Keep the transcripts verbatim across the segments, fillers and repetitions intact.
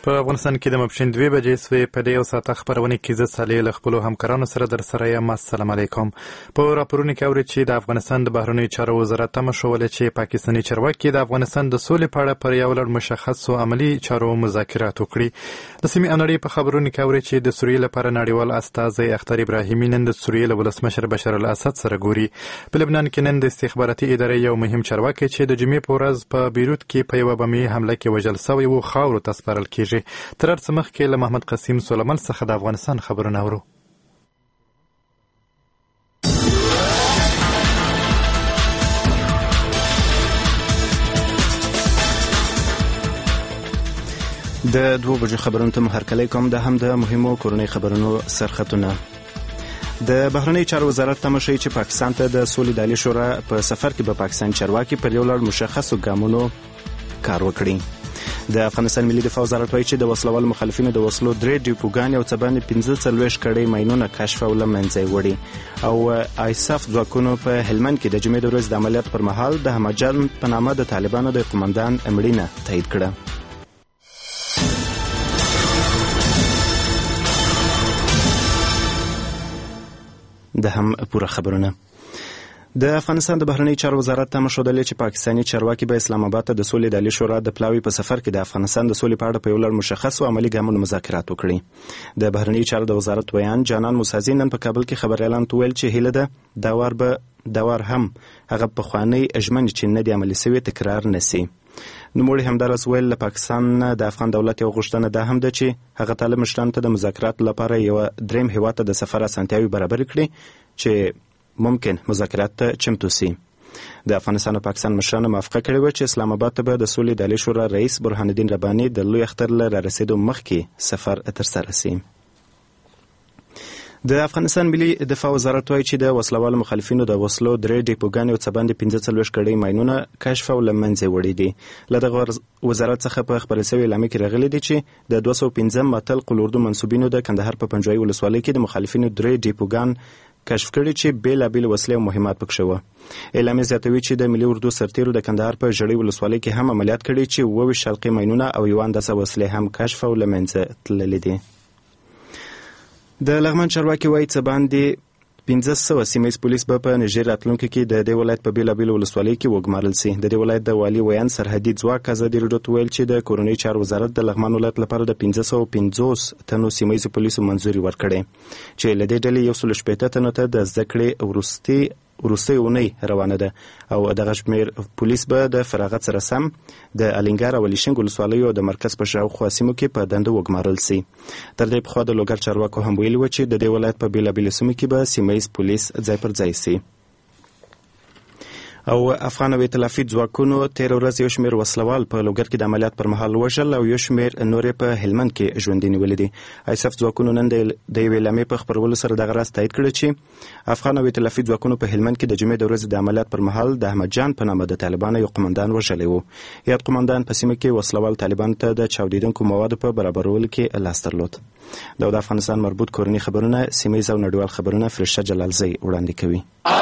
په افغانستان کې د ماپښین دوې بجې سوې. په دې یو ساعته خپرونې کې زه صالح له خپلو همکارانو سره در سره یم. السلام علیکم. په راپورونو کې اورئ چې د افغانستان د بهرنیو چارو وزارت تمه شولې چې پاکستاني چارواکي د افغانستان د سولې په اړه پر یو لړ مشخصو عملي چارو مذاکرات وکړي. د سیمې انړۍ په خبرونو کې اورئ چې د سوریې لپاره نړیوال استازی اختر ابراهیمي نن د سوریې له ولسمشر بشار الاسد سره ګوري. په لبنان کې نن د استخباراتي ادارې یو مهم چارواکی چې د جمعې په ورځ په بیروت کې په یوه بمي حمله کې وژل سوی و خاورو ته سپارل کېږي. تر هر څه مخکې له محمد قسیم سلیمان څخه د افغانستان خبرونه اورو. د دوه بجو خبرونو ته هرکلی کوم. د هم د مهمو کورنۍ خبرونو سرخطونه. د بهرنیو چارو وزارت تمه شوی چې پاکستان ته د سولې د عالی شورا په سفر کې به پاکستان چارواکي پر یو لړ مشخصو ګامونو کار وکړي. د افغانستان ملي دفاع وزارت وایي چې د وسلوالو مخالفینو د وسلو درې ډیپوګانې او څه باندې پنځه څلوېښت کړۍ ماینونه کشف او له منځه یې وړي. او آیساف ځواکونو په هلمند کې د جمعې د ورځې د عملیات پر مهال د همجان په نامه د طالبانو د قومندان مړینه تایید کړه. د هم پوره خبرونه. د افغانستان د بهرنیو چارو وزارت تمه ښودلې چې پاکستاني چارواکي به اسلام آباد ته د سولې د عالی شورا د پلاوي په سفر کې د افغانستان د سولې په اړه په یو لړ مشخص او عملي ګامونو مذاکرات وکړي. د بهرنیو چارو د وزارت ویان جانان موسازي نن په کابل کې خبريالانو ته ویل چې هیله ده دا وار به دا وار هم هغه پخوانۍ ژمنې چې نه دي عملي سوي تکرار نشي. نوموړي همدارس ویل له پاکستان د افغان دولت یو غوښتنه ده هم ده چې هغه طالب مشرانو ته د مذاکراتو لپاره یو دریم هیواد ته د سفر اسانتیاوې برابر کړي چې ممکن مذاکرات ته چمتو سي. د افغانستان او پاکستان مشرانو موافقه کړې وه چې اسلام آباد ته به د سولې د عالی شورا رئیس برهان الدین رباني د لوی اختر له رارسېدو مخکې سفر ترسره سي. د افغانستان ملي دفاع وزارت وایي چې د وسلوالو مخالفینو د وسلو درې ډیپوګانې او څه باندې پنځه څلوېښت کړۍ ماینونه کشف او له منځه وړي دي. له دغه وزارت څخه په خپرې سوې اعلامیه کې راغلي دي چې د دوه سوه پنځم متل قلوردو منسوبینو د کندهار په پنجوایي ولسوالۍ کې د مخالفینو درې ډیپوګان کشف کړي چې بیلابیل وسلې او مهمات پکښې وه. اعلامیه زیاتوي چې د ملي اردو سرتیرو د کندهار په ژړۍ ولسوالۍ کې هم عملیات کړي چې اووه ویشت شلقې ماینونه او یو اندازه وسلې هم کشف او له منځه تللي دي. د لغمان چارواکي وایي څه باندې پنځه سوه سیمه ییز پولیس به په نږدې راتلونکي کې د دې ولایت په بیلابیلو ولسوالیو کې وګمارل سي. د دې ولایت د والي ویان سرحدي ځواک ازادي راډیو ته ویل چې د کورنیو چارو وزارت د لغمان ولایت لپاره د پنځه سوه پنځوس تنو سیمه ییزو پولیسو منظوري ورکړې چې له دې ډلې یو سل شپېته تنو ته د زده کړې وروستي وروستۍ اونۍ روانه ده او دغه شمېر پولیس به د فراغت سره سم د الینګار او الیشنګ ولسوالیو د مرکز په شاوخوا سیمو کې په دنده وګمارل سي. تر دې پخوا د لوګر چارواکو هم ویلي و چې د دې ولایت په بیلابیلو سیمو کې به سیمه ییز پولیس ځای پر ځای سي. او افغان او ائتلافي ځواکونو تیر ورځ یو شمېر وسلوال په لوګر کې د عملیات پر مهال وژل او یو شمېر نور په هلمند کې ژوندي نیولي دي. آیساف ځواکونو نن د یوې اعلامیې په خپرولو سره دغه راز تایید کړی چې افغان او ائتلافي ځواکونو په هلمند کې د جمعې د ورځې د عملیات پر مهال د احمد جان په نامه د طالبانو یو قومندان وژلی و. یاد قومندان په سیمه کې وسلوال طالبانو ته د چاودېدونکو موادو په برابرولو کې لاس درلود. دا د افغانستان مربوط کورني خبرونه سیمه ییز او نړیوال خبرونه فرشته جلالزی وړاندې کوي.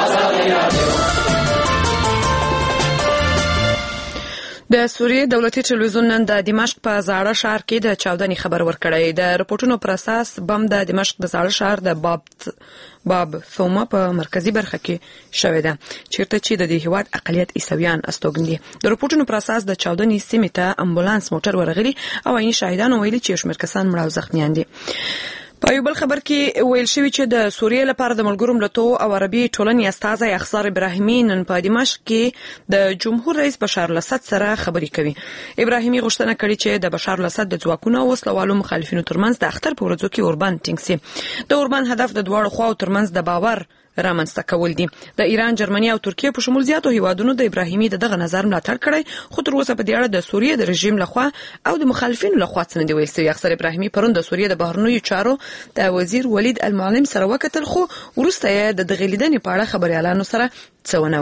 د سوریې دولتي ټلویزیون نن د دمشق په زاړه ښار کې د چاودنې خبر ورکړی. د رپورټونو پر اساس بم د دمشق د زاړه ښار د باب باب ثومه په مرکزی برخه کې شوې ده چیرته چې د دې هیواد اقلیت عیسویان استوګن دي. د رپورټونو پر اساس د چاودنې سیمې ته امبولانس موټر ورغلی او عیني شاهدانو ویلي چې یو شمېر کسان مړه او زخمیان دي. په یو بل خبر کې ویل شوی چې د سوریې لپاره د ملګرو ملتونو او عربي ټولنې استازی اختر ابراهیمي نن په دمشق کې د جمهور رئیس بشار الاسد سره خبرې کوي. ابراهیمي غوښتنه کړې چې د بشار الاسد د ځواکونو او وسلوالو مخالفینو ترمنځ د اختر په ورځو کې اوربند ټینګ سي. د اوربند هدف د دواړو خواو ترمنځ د باور رامنځته کول دي. د ایران، جرمني او ترکیه په شمول زیاتو هیوادونو د ابراهیمي دغه نظر ملاتړ کړی خو تر اوسه په دې اړه د سوریې د رژیم لخوا او د مخالفینو لخوا څه نه دی ویل شوی. اختر ابراهیمي پرون د سوریې د بهرنیو چارو د وزیر ولید المعلم سره وکتل خو وروسته یې د دغه لیدنې په اړه خبريالانو سره څه ونه ویل.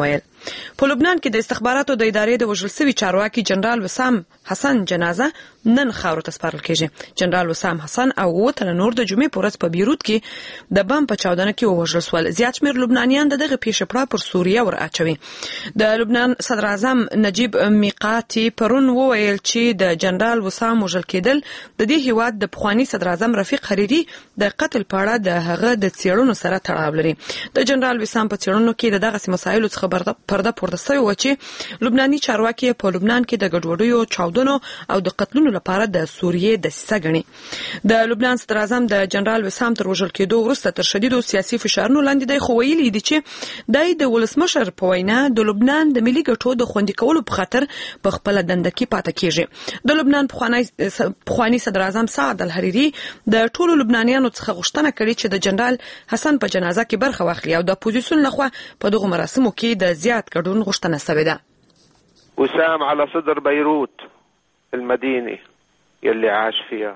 په لبنان کې د استخباراتو د ادارې د وژل شوي چارواکي جنرال وسام حسن جنازه نن خاورو ته سپارل کیږي. جنرال وسام حسن او اووه تنه نور د جمعې په ورځ په بیروت کې د بم په چاودنه کې ووژل شول. زیات شمېر لبنانیان د دغه پیښې پړه پر سوریه ور اچوي. د لبنان صدر اعظم نجیب میقاتي پرون وویل چې د جنرال وسام وژل کېدل د دې هیواد د پخوانی صدر اعظم رفیق حریري د قتل په اړه د هغه د څېړنو سره تړاو لري. د جنرال وسام په څېړنو کې د دغسې مسایلو څخه پرده پورته شوې وه چې لبناني چارواکي په لبنان کې د ګډوډیو، چاودنو او د قتلونو لپاره د سوریې دسیسه ګڼي. د لبنان صدر اعظم د جنرال وسام تر وژل کېدو وروسته تر شدیدو سیاسي فشارونو لاندې دی، خو ویلي دي چې دی د ولسمشر په وینا د لبنان د ملي ګټو د خوندي کولو په خاطر په خپله دنده کې پاتې کېږي. د لبنان پخوانی صدر اعظم سعد الحریري د ټولو لبنانیانو څخه غوښتنه کړې چې د جنرال حسن په جنازه کې برخه واخلي او د اپوزیسیون لخوا په دغو مراسمو کې د زیات ګډون غوښتنه شوې ده. وسام على صدر بيروت المدينة يلي عاش فيها.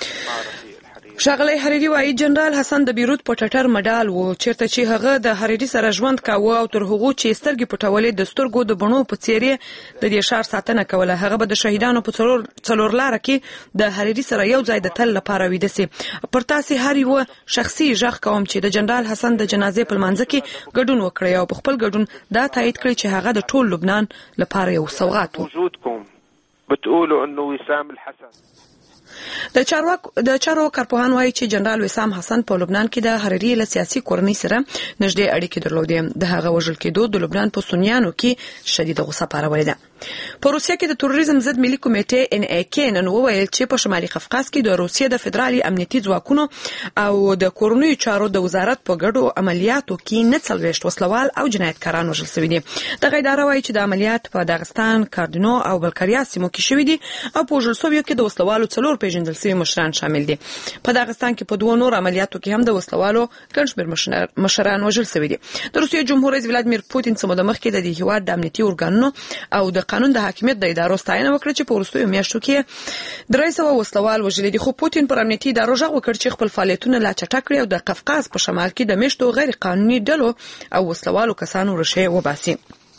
ښاغلی حریري وایي جنرال حسن د بیروت په ټټر مډال و، چیرته چې هغه د حریري سره ژوند کاوه او تر هغو چې سترګې پټولې د سترګو د بڼو په څېر د دې ښار ساتنه کوله. هغه به د شهیدانو په څلور څلور لاره کې د حریري سره یو ځای د تل لپاره ویده سي. پر تاسې هر یوه شخصي غږ کوم چې د جنرال حسن د جنازې په لمانځه کې ګډون وکړئ او په خپل ګډون دا تایید کړئ چې هغه د ټول لبنان لپاره یو سوغات و. وجودكم بتقولوا انه وسام الحسن. د چارواکو د چارو کارپوهان وایي چې جنرال وسام حسن په لبنان کې د حریري له سیاسي کورنۍ سره نږدې اړیکې درلودې. د هغه وژل کېدو د لبنان په سنیانو کې شدیده غوسه پارولې ده. په روسیه کې د تروریزم ضد ملي کمیټې ان ای کې نن وویل چې په شمالي قفقاز کې د روسیې د فدرالي امنیتي ځواکونو او د کورنیو چارو د وزارت په ګډو عملیاتو کې نه څلوېښت وسلوال او جنایتکاران وژل شوي دي. دغه اداره وایي چې د عملیات په داغستان، کاردینو او بلکریا سیمو کې شوي دي او په وژل شویو کې د وسلوالو څلور پیژندل شوي مشران شامل دي. په داغستان کې په دوه نور عملیاتو کې هم د وسلوالو ګڼ شمېر مشران وژل شوي دي. د روسیې جمهور رئیس ولادیمیر پوتین څه موده مخکې د دې هېواد د امنیتي ارګانونو او د قانون د حاکمیت د ادارو ستاینه وکړه چې په وروستیو میاشتو کې درې سوه وسلوال وژلي دي. خو پوتین پر امنیتي ادارو غږ وکړ چې خپل فعالیتونه لا چټک کړي او د قفقاز په شمال کې د میشتو غیر قانوني ډلو او وسلوالو کسانو ریښې وباسي.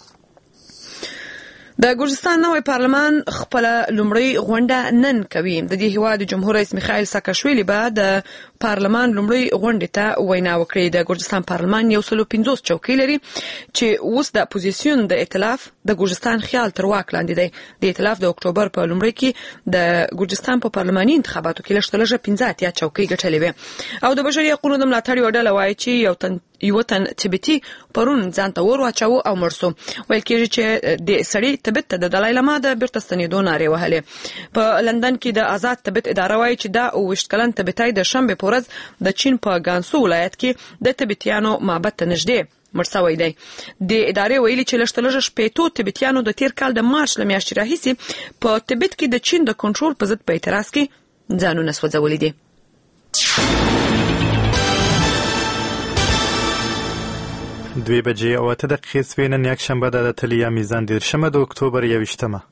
د ګرجستان نوی پارلمان خپل لومړی غونډه نن کوي. د دې هیواد جمهور رئیس میخائیل ساکاشویلی به د پارلمان لومړی غونډې ته وینا وکړي. د ګرجستان پارلمان یو سل او پنځوس چوکۍ لري چې اوس د اپوزیسیون د ائتلاف د ګرجستان خیال تر واک لاندې دی. د ائتلاف د اکتوبر په لومړۍ کې د ګرجستان په پارلماني انتخاباتو کې لږ تر لږه پنځه اتیا چوکۍ ګټلې وې او د بشري حقوقو د ملاتړ یوه ډله وایي چې یو تن یو تن تبتي پرون ځان ته ور واچاوه او مړ شو. ویل کېږي چې د سړي تبت ته د دلای لاما د بیرته ستنېدو نارې وهلې. په لندن کې د آزاد تبت اداره وایي چې دا اووه ویشت کلن تبتای د شنبې په ورځ د چین په ګانسو ولایت کې د تبتیانو معبد ته نږدې مړ شوی دی. د ادارې ویلي چې لږ تر لږه شپېتو تبتیانو د تیر کال د مارچ له میاشتې راهیسې په تبت کې د چین د کنټرول په ضد په اعتراض کې ځانونه سوځولي دي. دوی بجې او اته دقیقې سوې نن یکشنبه ده د تلیا میزان دېرشمه د اکتوبر یویشتمه.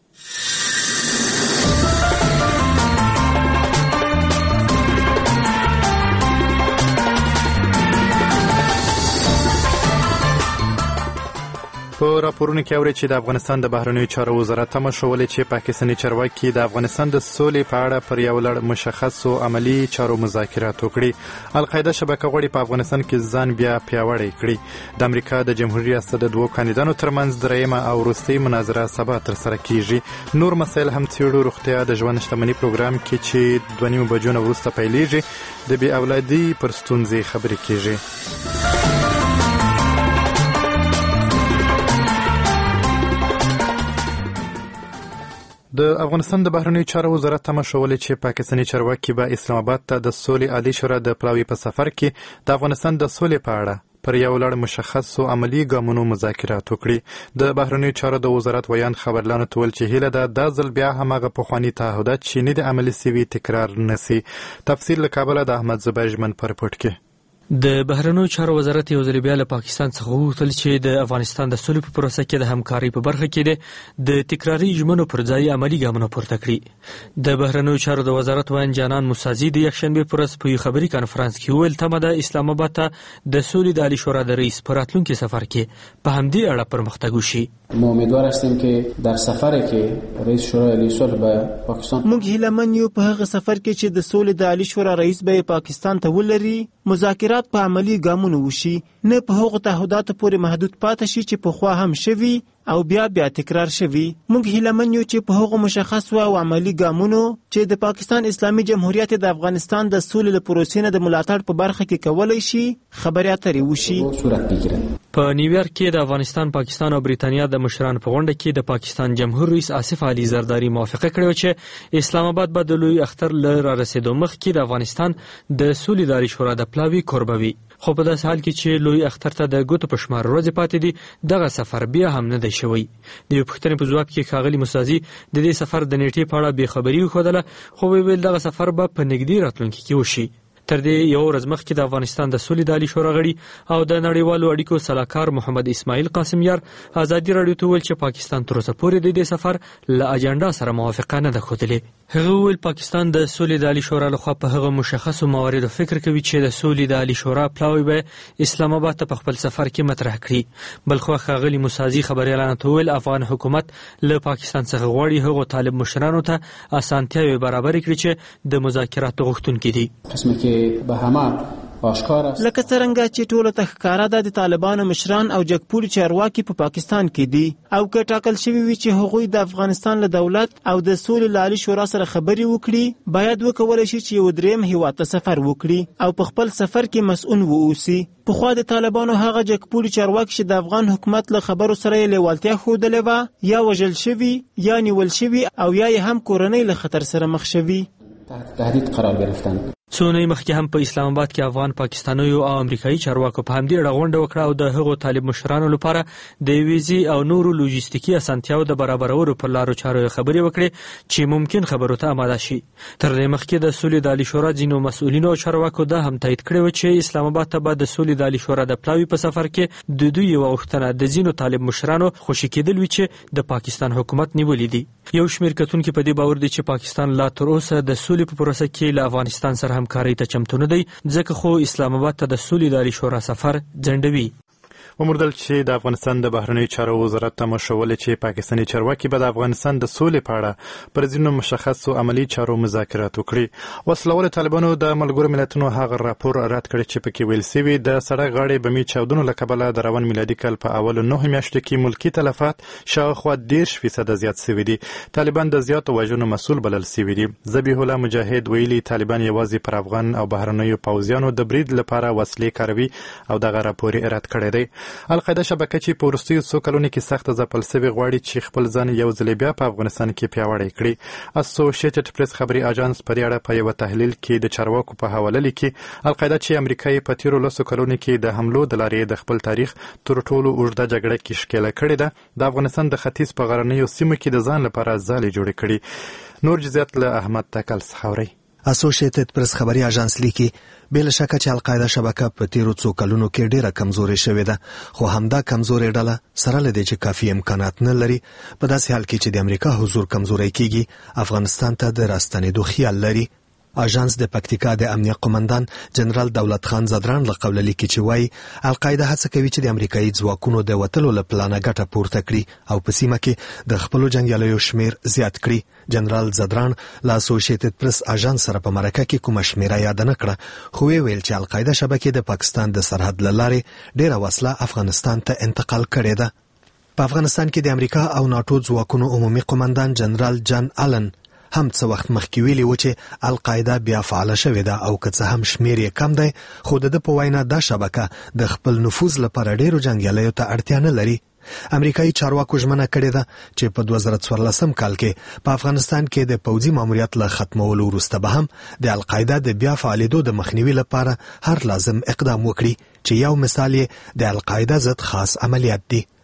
په راپورونو کې اوري چې د افغانستان د بهرنیو چارو وزارت تماشولې چې پاکستاني چارواکي د افغانستان د سولې په اړه پر یو لړ مشخصو عملی چارو مذاکرات وکړي. القاعده شبکه غواړي په افغانستان کې ځان بیا پیاوړی کړي. د امریکا د جمهوریت ریاست د دوو کاندیدانو ترمنځ دریمه او وروستۍ مناظره سبا ترسره کیږي. نور مسایل هم څېړو. روغتیا د ژوند شتمنۍ پروګرام کې چې دوه نیمو بجو نه وروسته پیلېږي د بې اولادي پر ستونزې خبرې کیږي. د افغانستان د بهرنیو چارو وزارت تماشولې چې پاکستاني چارواکي به اسلام آباد ته د سولې عالی شورا د پلاوي په سفر کې د افغانستان د سولې په اړه پر یو لړ مشخصو عملی ګامونو مذاکرات وکړي. د بهرنیو چارو د وزارت ویان خبرلانو ته ویل چې هیله ده دا ځل بیا هماغه پخواني تعهدات چې نه دي عملي سوي تکرار نسي. تفصیل له کابله د احمد زبیر ژمن په رپورټ کې. د بهرنیو چارو وزارت یو ځل بیا له پاکستان څخه وغوښتل چې د افغانستان د سولې په پروسه کې د همکارۍ په برخه کې د تکراري ژمنو پر ځای عملي ګامونه پورته کړي. د بهرنیو چارو د وزارت وایي جانان موسازي د یکشنبه پر ورځ په یو خبري کانفرنس کې ویل تمه د اسلام آباد ته د سولې د عالی شورا د رئیس په راتلونکي سفر کې په همدې اړه پرمختګ وشي. ما امیدوار هستیم که در سفری که رئیس شورای عالی صلح به پاکستان موږ هیلهمن یو په هغه سفر کې چې د سولې د عالی شورا رئیس به پاکستان ته ولري مذاکرات په عملی ګامونو وشي، نه په هغو تعهداتو پورې محدود پاتې شي چې پخوا هم شوي او بیا بیا تکرار شوي. موږ هیلهمن یو چې په هغو مشخص او عملی ګامونو چې د پاکستان اسلامي جمهوریت د افغانستان د سولې له پروسې نه د ملاتړ په برخه کې کولای شي خبرې اترې وشي. په نیویارک کې د افغانستان، پاکستان او بریتانیا د مشرانو په غونډه کې د پاکستان جمهور رئیس آصف علي زرداری موافقه کړې چې اسلام آباد به د لوی اختر له رارسېدو مخکې د افغانستان د سولې د عالی شورا د پلاوي کوربوي. خو په داسې حال کې چې لوی اختر ته د ګوتو په شمار ورځې پاتې دي، دغه سفر بیا هم نه دی شوی. د یو پوښتنې په ځواب کې ښاغلي موسازي د دې سفر د نیټې په اړه بې خبري وښودله، خو ویل دغه سفر به په نږدې راتلونکي کې وشي. تر دې یو ورځ مخکې د افغانستان د سولې د عالی شورا غړي او د نړیوالو اړیکو سلاکار محمد اسماعیل قاسم یار ازادي راډیو ته ویل چې پاکستان تر اوسه پورې د دې سفر له اجنډا سره موافقه نه ده ښودلې. هغه ویل پاکستان د سولې د عالی شورا لخوا په هغه مشخصو مواردو فکر کوي چې د سولې د عالی شورا پلاوی به اسلام آباد ته په خپل سفر کې مطرح کړي. بلخو ښاغلي موسازي خبريالانو ته ویل افغان حکومت له پاکستان څخه غواړي هغو طالب مشرانو ته اسانتیاوې برابر کړي چې د مذاکراتو غوښتونکي دي. قسمه کې به همه لکه څرنګه چې ټوله ته ښکاره ده د طالبانو مشران او جګپوړي چارواکي په پاکستان کې دي او که ټاکل شوي وي چې هغوی د افغانستان له دولت او د سولې له عالي شورا سره خبرې وکړي، باید وکولی شي چې یو دریم هیواد ته سفر وکړي او په خپل سفر کې مسؤل واوسي. پخوا د طالبانو هغه جګپوړي چارواکي چې د افغان حکومت له خبرو سره یې لیوالتیا ښودلې وه یا وژل شوي یا نیول شوي او یا یې هم کورنۍ له خطر سره مخ شوي. تهدید قرار گرفتن. څو نه مخکې هم په اسلام آباد کې افغان پاکستانیو او امریکایي چارواکو په همدې اړه غونډه وکړه او د هغو طالب مشرانو لپاره د ویزې او نورو لوجستیکي اسانتیاو د برابرولو پر لارو چارو خبرې وکړي چې ممکن خبرو ته آماده شي. تر دې مخکې د سولې د عالی شورا ځینو مسؤلینو او چارواکو دا هم تایید کړی و چې اسلام آباد ته به د سولې د عالی شورا د پلاوي په سفر کې د دوی یوه غوښتنه د ځینو طالب مشرانو خوشي کېدل وي چې د پاکستان حکومت نیولي دي. یو شمېر کتونکي په دې باور دي چې پاکستان لا تر اوسه د سولې په پروسه کې له افغانستان سره همکارۍ ته چمتو نه دی، ځکه خو اسلام آباد ته د سولې د عالی شورا سفر ځنډوي. وموندل چې د افغانستان د بهرنیو چارو وزارت ته مشوله چې پاکستاني چارواکي به د افغانستان د سولې په اړه پر ځینو مشخصو عملی چارو مذاکرات وکړي. وسلوال طالبانو د ملګرو ملتونو هغه راپور رد کړی چې پکې ویل سوي د سړک غاړې بمي چاودنو له کبله د روان میلادي کال په اولو نهو میاشتو کې ملکي تلفات شاوخوا دېرش فیصده زیات سوي دي. طالبان د زیاتو وژنو مسؤل بلل سوي دي. ذبیح الله مجاهد ویلي طالبان یوازې پر افغان او بهرنیو پوځیانو د برید لپاره وسلې کاروي او دغه راپور رد کړی دی. القاعده شبکه چې په وروستیو څو کلونو کې سخت ځپل سوي غواړي چې خپل ځان یو ځل بیا په افغانستان کې پیاوړی کړي. اسوسییټډ پریس خبري اژانس پر اړه په یو تحلیل کې د چارواکو په حواله لیکي القاعده چې امریکا په تیرو لسو کلونو کې د حملو د لارې د خپل تاریخ تر ټولو اوږده جګړه کې ښکېله کړې ده. د افغانستان د ختیځ په غرنیو سیمو کې د ځان لپاره ځالې جوړې کړي. نور جزئیات له احمد تکل څخه اورئ. اسوسییټډ پریس خبري اژانس لیکي بل شک چې القاعده شبکه په تیرو څو کلونو کې ډیره کمزوري شوې ده، خو همدا کمزوري ډله سره لدی چې کافي امکانات نه لري په داسې حال کې چې د امریکا حضور کمزوري کیږي افغانستان ته د راستنېدو خیال لري. اژانس د پکتیکا د امنیه قومندان جنرال دولت خان زدران له قوله لیکي چې وایي القاعده هڅه کوي چې د امریکایي ځواکونو د وتلو له پلانه ګټه پورته کړي او په سیمه کې د خپلو جنګیالیو شمیر زیات کړي. جنرال زدران له اسوسییټډ پریس اژانس سره په مرکه کې کومه شمیره یاد نه کړه، خو ویل چې القاعده شبکې د پاکستان د سرحد له لارې ډیره وسله افغانستان ته انتقال کړې ده. په افغانستان کې د امریکا او ناټو ځواکونو عمومي قومندان جنرال جان آلن هم څه وخت مخکې ویلي و چې القاعده بیا فعاله شوې ده او که څه هم شمیر یې کم دی، خو د ده په وینا دا شبکه د خپل نفوذ لپاره ډیرو جنګیالیو ته اړتیا نه لري. امریکایي چارواکو ژمنه کړې ده چې په دوه زره څوارلسم کال کې په افغانستان کې د پوځي ماموریت له ختمولو وروسته به هم د القاعده د بیا فعالېدو د مخنیوي لپاره هر لازم اقدام وکړي، چې یو مثال یې د القاعده ضد خاص عملیات دی.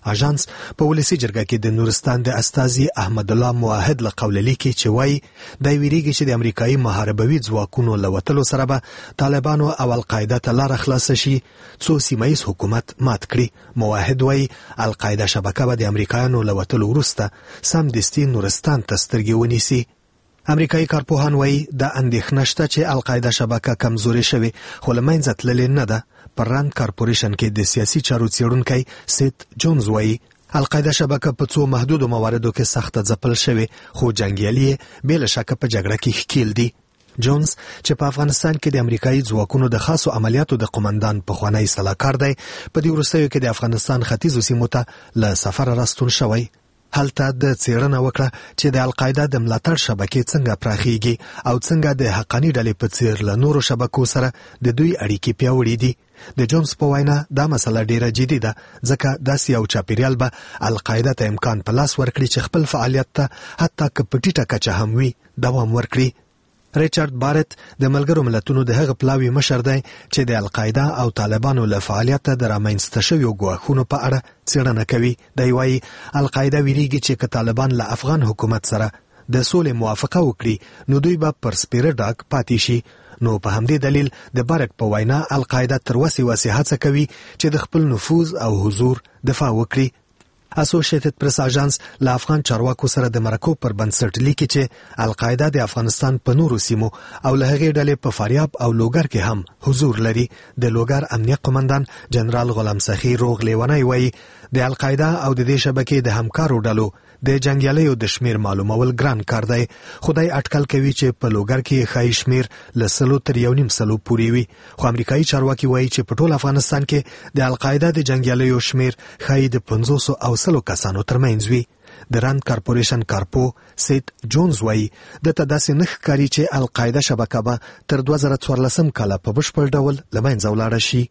اژانس په ولسی جرګه کې د نورستان د استاذي احمد الله موحد له قول لیکي چې وایي د ویریږي چې د امریکایي محاربوي ځواکونو له وتلو سره به طالبانو او القاعده ته لار خلاص شي څو سیمایي حکومت مات کړي. موحد وایي القاعده شبکه به د امریکایانو له وتلو وروسته سمدستي نورستان ته سترګې ونیسي. امریکایي کارپوهان وایي د اندېښنه شته چې القاعده شبکه کمزورې شوې خو له منځه تللې نه ده. پر راند کارپوریشن کې د سیاسي چارو څېړونکی سیت جونز وایي القاعده شبکه په څو محدودو مواردو کې سخته ځپل شوې خو جنګیالي یې بې له شکه په جګړه کې ښکیل دي. جونز چې په افغانستان کې د امریکایي ځواکونو د خاصو عملیاتو د قومندان پخوانی سلاکار دی په دې وروستیو کې د افغانستان ختیځو سیمو ته له سفره راستون شوی. هلته د څېړنه وکړه چې د القاعده د ملاتړ شبکې څنګه پراخیږي او څنګه د حقاني ډلې په څېر له نورو شبکو سره د دوی اړیکې پیاوړې دي. د جونز په وینا دا مسله ډیره جدي ده ځکه داسې یو چاپیریال به القاعده ته امکان په لاس ورکړي چې خپل فعالیت ته حتی که په ټیټه کچه هم وي دوام ورکړي. ریچارډ بارت د ملګرو ملتونو د هغه پلاوي مشر دی چې د القاعده او طالبانو له فعالیت د رامنځته شویو ګواښونو په اړه څېړنه کوي. دی وایي القاعده ویریږي چې که طالبان له افغان حکومت سره د سولې موافقه وکړي نو دوی به پر سپیره ډاګ پاتې شي. نو په همدې دلیل د بارت په وینا القاعده تر وسې وسې هڅه کوي چې د خپل نفوذ او حضور دفاع وکړي. اسوسییټډ پریس اژانس له افغان چارواکو سره د مرکو پر بنسټ لیکي چې القاعده د افغانستان په نورو سیمو او له هغې ډلې په فاریاب او لوګر کې هم حضور لري. د لوګر امنیه قومندان جنرال غلام سخي روغ لیونی وایي د القاعده او د دې شبکې د همکارو ډلو د جنګیالیو د شمیر معلومول ګران کار دی. خدای اټکل کوي چې په لوګر کې ښایي شمیر له سلو تر یو نیم سلو پورې وي خو امریکایي چارواکي وایي چې په ټول افغانستان کې د القاعده د جنګیالیو شمیر ښایي د پنځوسو او سلو کسانو ترمنځ وي. د راند کارپوریشن کارپو سیت جونز وایي دته داسې نه ښکاري چې القاعده شبکه به تر دوه زره څوارلسم کاله په بشپړ ډول له منځه ولاړه شي.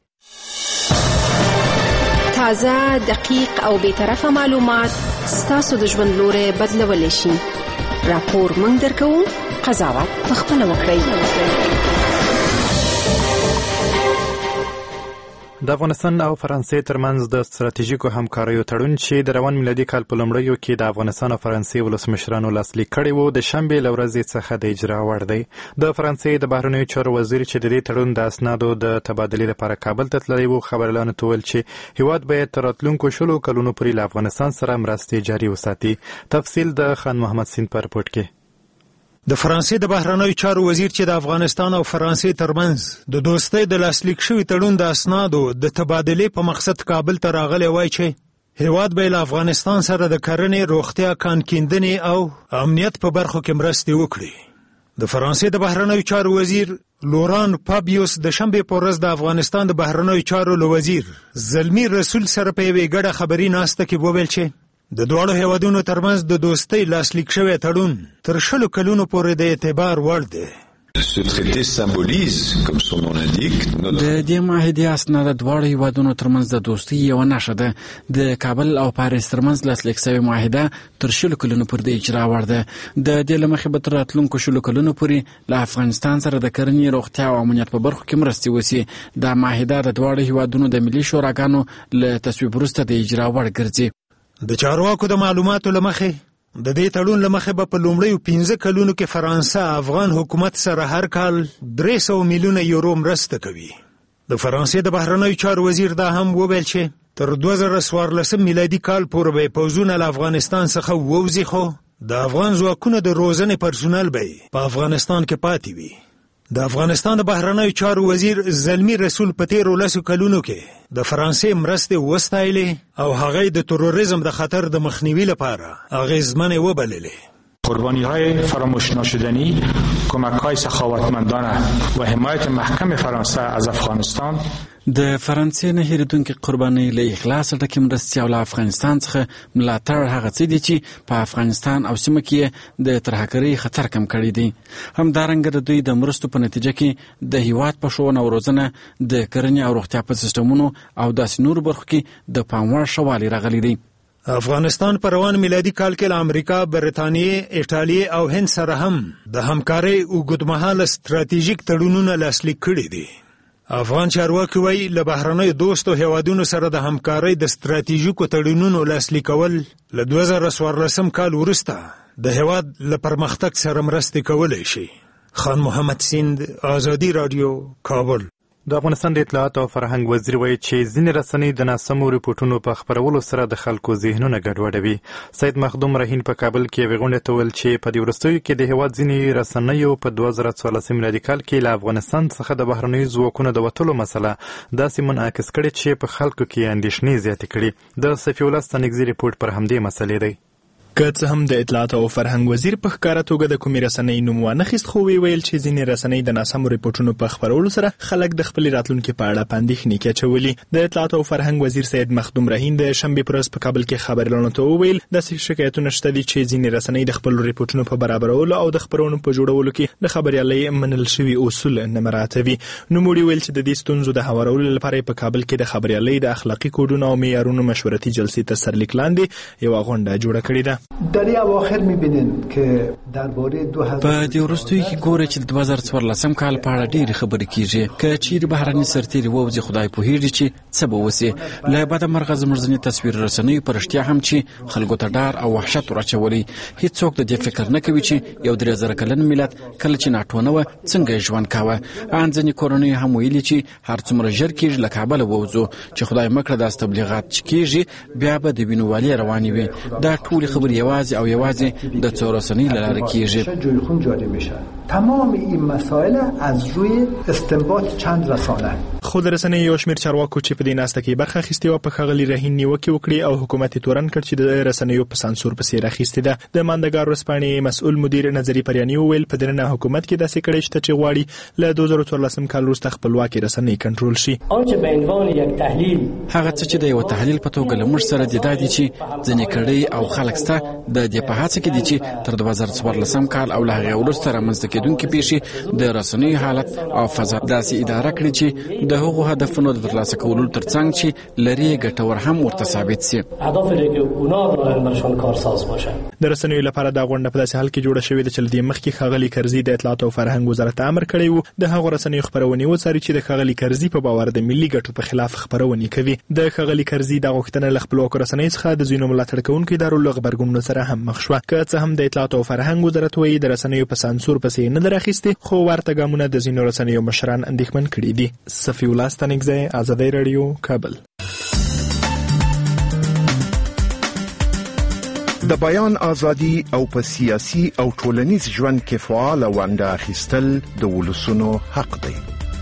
تازه، دقیق او بی‌طرفه معلومات ستاسو د ژوند لوري بدلولی شي. راپور موږ درکوو، قضاوت پخپله وکړئ. د افغانستان او فرانسې ترمنځ د ستراتیژیکو همکاریو تړون چې د روان میلادي کال په لومړیو کې د افغانستان او فرانسې ولسمشرانو لاسلیک کړی و د شنبې له ورځې څخه د اجرا وړ دی. د فرانسې د بهرنیو چارو وزیر چې د دې تړون د اسنادو د تبادلې لپاره کابل ته تللی و خبريالانو ته ویل چې هیواد باید تر راتلونکو شلو کلونو پورې له افغانستان سره مرستې جاري وساتي. تفصیل د خان محمد سین په رپورټ کې. د فرانسې د بهرنیو چارو وزیر چې د افغانستان او فرانسې ترمنځ د دوستۍ د لاسلیک شوي تړون د اسنادو د تبادلې په مقصد کابل ته راغلی وای چې هیواد به له افغانستان سره د کرنې، روغتیا، کان کیندنې او امنیت په برخو کې مرستې وکړي. د فرانسې د بهرنیو چارو وزیر لوران فابیوس د شنبې په ورځ د افغانستان د بهرنیو چارو له وزیر زلمی رسول سره په یوې ګډه خبري ناسته کې وویل چې د دواړو هیوادونو ترمنځ د دوستۍ لاسلیک شوی تړون تر شلو کلونو پورې د اعتبار وړ دی. د دې معاهدې اسناد د دواړو هیوادونو ترمنځ د دوستۍ یوه نښه ده. د کابل او پاریس ترمنځ لاسلیک شوې معاهده تر شلو کلونو پورې د اجرا وړ ده. د دې له مخې به تر راتلونکو شلو کلونو پورې له افغانستان سره د کرنې، روغتیا او امنیت په برخو کې مرستې وشي. دا معاهده د دواړو هیوادونو د ملي شوراګانو له تصویب وروسته د اجرا وړ ګرځي. د چارواکو د معلوماتو له مخې د دې تړون له مخې به په لومړیو پنځه کلونو کې فرانسه افغان حکومت سره هر کال درې سوه میلیونه یورو مرسته کوي. د فرانسې د بهرنیو چارو وزیر دا هم وویل چې تر دوه زره څوارلسم میلادي کال پورې به پوځونه له افغانستان څخه ووځي خو د افغان ځواکونو د روزنې پرسونل به په افغانستان کې پاتې وي. د افغانستان د بهرنیو چارو وزیر زلمی رسول په تیرو لسو کلونو کې د فرانسې مرستې وستایلې او هغه د تروریزم د خطر د مخنیوي لپاره اغیزمنې وبللې. قربانی‌های فراموش ناشدنی، کمک‌های سخاوتمندانه و حمایت محکم فرانسه از افغانستان د فرانسې نه هېرېدونکې قربانۍ له اخلاصه ډکې مرستې او له افغانستان څخه ملاتړ هغه څه دي چې په افغانستان او سیمه کې د ترهګرۍ خطر کم کړی دی. همدارنګه د دوی د مرستو په نتیجه کې د هیواد په ښوونه او روزنه، د کرنې او روغتیا په سیستمونو او داسې نورو برخو کې د پام وړ ښه والی راغلی دی. افغانستان په روان میلادي کال کې له امریکا، برطانیې، ایټالیې او هند سره هم د همکارۍ اوږدمهاله ستراتیژیک تړونونه لاسلیک کړي دي. افغان چارواکي وایي له بهرنیو دوستو هیوادونو سره د همکارۍ د ستراتیژیکو تړونونو لاسلیک کول له دوه زره څوارلسم کال وروسته د هیواد له پرمختګ سره مرستې کولی شي. خان محمد سیند، آزادي راډیو، کابل. د افغانستان د اطلاعات او فرهنګ وزیر وایي چې ځینې رسنۍ د ناسمو ریپورټونو په خپرولو سره د خلکو ذهنونه ګډوډوي. سید مخدوم رهین په کابل کې یوې غونډې ته ویل چې په دې وروستیو کې د هېواد ځینې رسنیو په دوه زره څوارلسم میلادي کال کې له افغانستان څخه د بهرنیو ځواکونو د وتلو مسله داسې منعکس کړې چې په خلکو کې اندېښنې زیاتې کړي. د صفي الله ستانکزي ریپورټ پر همدې مسلې دی. که څه هم د اطلاعات او فرهنګ وزیر په ښکاره توګه د کومې رسنۍ نوم وانخیست، خو وی ویل چې ځینې رسنۍ د ناسمو ریپورټونو په خپرولو سره خلک د خپل راتلونکي په اړه په اندېښنې کې اچولي. د اطلاعات او فرهنګ وزیر سید مخدوم رهین د شنبې په ورځ په کابل کې خبريالانو ته وویل داسې شکایتونه شته دي چې ځینې رسنۍ د خپل ریپورټونو په برابرولو او د خبرونو په جوړولو کې د خبريالۍ منل شوي اصول نه مراعاتوي. نوموړي ویل چې د دې ستونزو د هوارولو لپاره په کابل کې د خبريالۍ د اخلاقي کوډونو او معیارونو مشورتي جلسې تر سرلیک لاندې یوه غونډه جوړه کړې ده. آخر می‌بینیم که درباره دو هزار په دې وروستیو کې ګوري چې د دوه زره څوارلسم کال په اړه ډېرې خبرې کیږي. که چیرې بهرني سرتېري ووځي خدای پوهېږي چې څه به وسي. له بده مرغه زموږ ځینې تصویر رسنیو په رښتیا هم چې خلکو ته ډار او وحشت ور اچولی. هیڅوک د دې فکر نه کوي چې یو درې زره کلن ملت کله چې ناټو نه وه څنګه یې ژوند کاوه. ان ځینې کورنیو هم ویلي چې هر څومره ژر کېږي له کابله ووځو چې خدای مه کړه داسې تبلیغات چې کېږي بیا به د وینو والې روانې وي. دا ټولې خبرې یوازې او یوازې د څو رسنۍ له لارې کېږي. جویخون جاری میشه. تمام این مسائل از روی استنباط چند رسانه. خو د رسنۍ یو شمېر چارواکو چې په دې ناسته کې برخه اخیستې وه په ښاغلي رهین نیوکې وکړې او حکومت یې تورن کړ چې د رسنیو په سانسور پسې راخیستې ده. د ماندګار ورځپاڼې مسؤل مدیر نظري پریاني وویل په دننه حکومت کې داسې کړی شته چې غواړي له دوه زره څوارلسم کال وروسته خپلواکې رسنۍ کنټرول شي. هغه څه چې د یو تحلیل په توګه له موږ سره دي دا دي چې ځینې کړۍ او خلک سته د دې په هڅه کې دي چې تر دوه زره څوارلسم کال او له هغې وروسته رامنځته کېدونکې پیښې د رسنیو حالت او فضا داسې اداره کړي چې د هغو هدفونو د ترلاسه کولو ترڅنګ چې لري ګټور هم ورته ثابت سي. د رسنیو لپاره دا غونډه په داسې حال کې جوړه شوې ده چې له دې مخکې ښاغلي کرزي د اطلاعات او فرهنګ وزارت امر کړی و د هغو رسنیو خپرونې وڅاري چې د ښاغلي کرزي په باور د ملي ګټو په خلاف خپرونې کوي. د ښاغلي کرزي دا غوښتنه له خپلواکو رسنیو څخه د ځینو ملاتړ کوونکو ادارو له غبرګونونو سره هم مخ شوه. که څه هم د اطلاعات او فرهنګ وزارت وایي د رسنیو په سانسور پسې نه ده راخیستې، خو ورته ګامونه د ځینو رسنیو مشران اندېښمن کړي دي. صفي الله ستانکزی، آزادۍ راډیو، کابل. د بیان ازادي او په سیاسي او ټولنیز ژوند کې فعال ونډه اخیستل د ولسونو حق دی.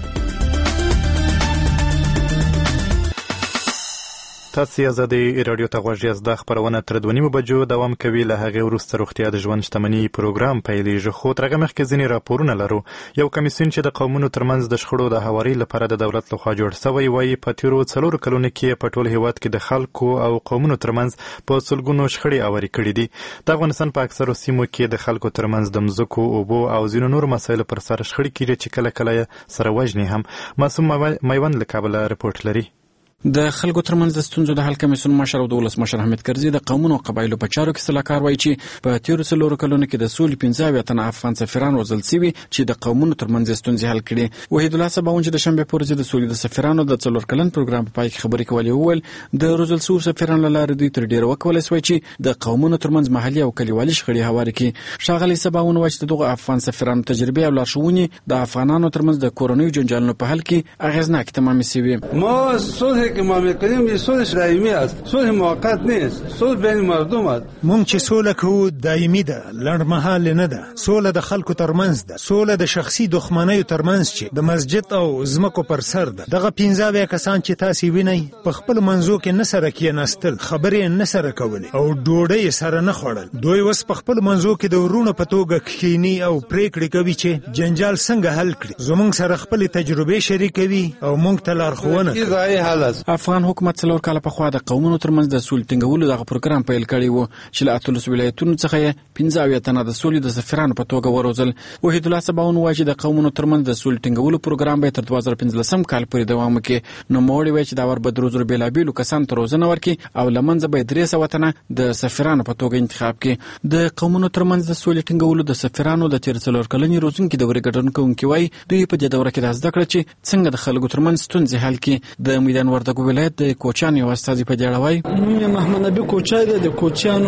تاسو آزادۍ راډیو ته غوږ یاست. دا خپرونه تر دوه نیمو بجو دوام کوي. له هغې وروسته روغتیا د ژوند شتمني پروګرام پیلېږي، خو تر هغه مخکې ځینې راپورونه لرو. یو کمیسیون چې د قومونو ترمنځ د شخړو د هواري لپاره د دولت لخوا جوړ شوی وایي په تېرو څلورو کلونو کې په ټول هېواد کې د خلکو او قومونو ترمنځ په سلګونو شخړې هوارې کړي دي. د افغانستان په اکثرو سیمو کې د خلکو ترمنځ د مځکو، اوبو او ځینو نورو مسایلو پر سر شخړې کېږي چې کله کله سره وژني هم. معصوم میوند له کابله رپورټ لري. د خلکو ترمنځ د ستونزو د حل کمیسیون مشر او د ولسمشر حمید کرزي د قومونو او قبایلو په چارو کې سلاکار وایي چې په تیرو څلورو کلونو کې د سولې پنځه اویا تنه افغان سفیران روزل سوي چې د قومونو ترمنځ ستونزې حل کړي. وحید الله سباون چې د شنبې په ورځ د سولې د سفیرانو د څلور کلن پروګرام په پای کې خبرې کولې وویل د روزل سوي سفیرانو له لارې دوی تر ډیره وکولای شوی چې د قومونو ترمنځ محلي او کلیوالي شخړې هوارې کړي. ښاغلي سباون وایي چې دغه افغان سفیرانو تجربه او لارښوونې د افغانانو ترمنځ د کورنیو جنجالونو په حل کې اغیزناک تمامې شوي. ما صلح که ما میکنیم صلح دائمی است، صلح موقت نیست، صلح بین مردم است. مونږ چې سوله کوو دایمي ده، لنډمهاله نه ده. سوله د خلکو ترمنځ ده، سوله د شخصي دښمنیو ترمنځ چې د مسجد او ځمکو پر سر ده. دغه پنځه اویا کسان چې تاسې وینئ په خپل منځو کې نه سره کېناستل، خبرې نه سره کولې او ډوډۍ سره نه خوړل. دوی اوس په خپل منځو کې د ورونو په توګه کښیني او پریکړې کوي چې جنجال څنګه حل کړي. زموږ سره خپل تجربې شریکوي او موږ ته لارښوونه کوي. افغان حکومت څلور کاله پخوا د قومونو ترمنځ د سولې ټینګولو دغه پروګرام پیل کړی و چې له اتلس ولایتونو څخه یې پنځه اویا تنه د سولې د سفیرانو په توګه وروزل. وحید الله صباون وایي چې د قومونو ترمنځ د سولې ټینګولو پروګرام به تر دوه زره پنځلسم کال پورې دوام وکړي. نوموړي وایي چې دا ور به د روزلو بېلابېلو کسانو ته روزنه ورکړي او له منځه به یې درې سوه تنه د سفیرانو په توګه انتخاب کړي. د قومونو ترمنځ د سولې ټینګولو د سفیرانو د تېر څلور کلنې روزونکي دورې ګډون کوونکي وایي دوی په دې دوره کې دا زده کړه چې څنګه د خلکو ترمنځ ستونزې حل کړي. د میدان وردګو ولایت د کوچیانو یو استازي په دې اړه وایي نوم یې محمد نبي کوچای دی، د کوچیانو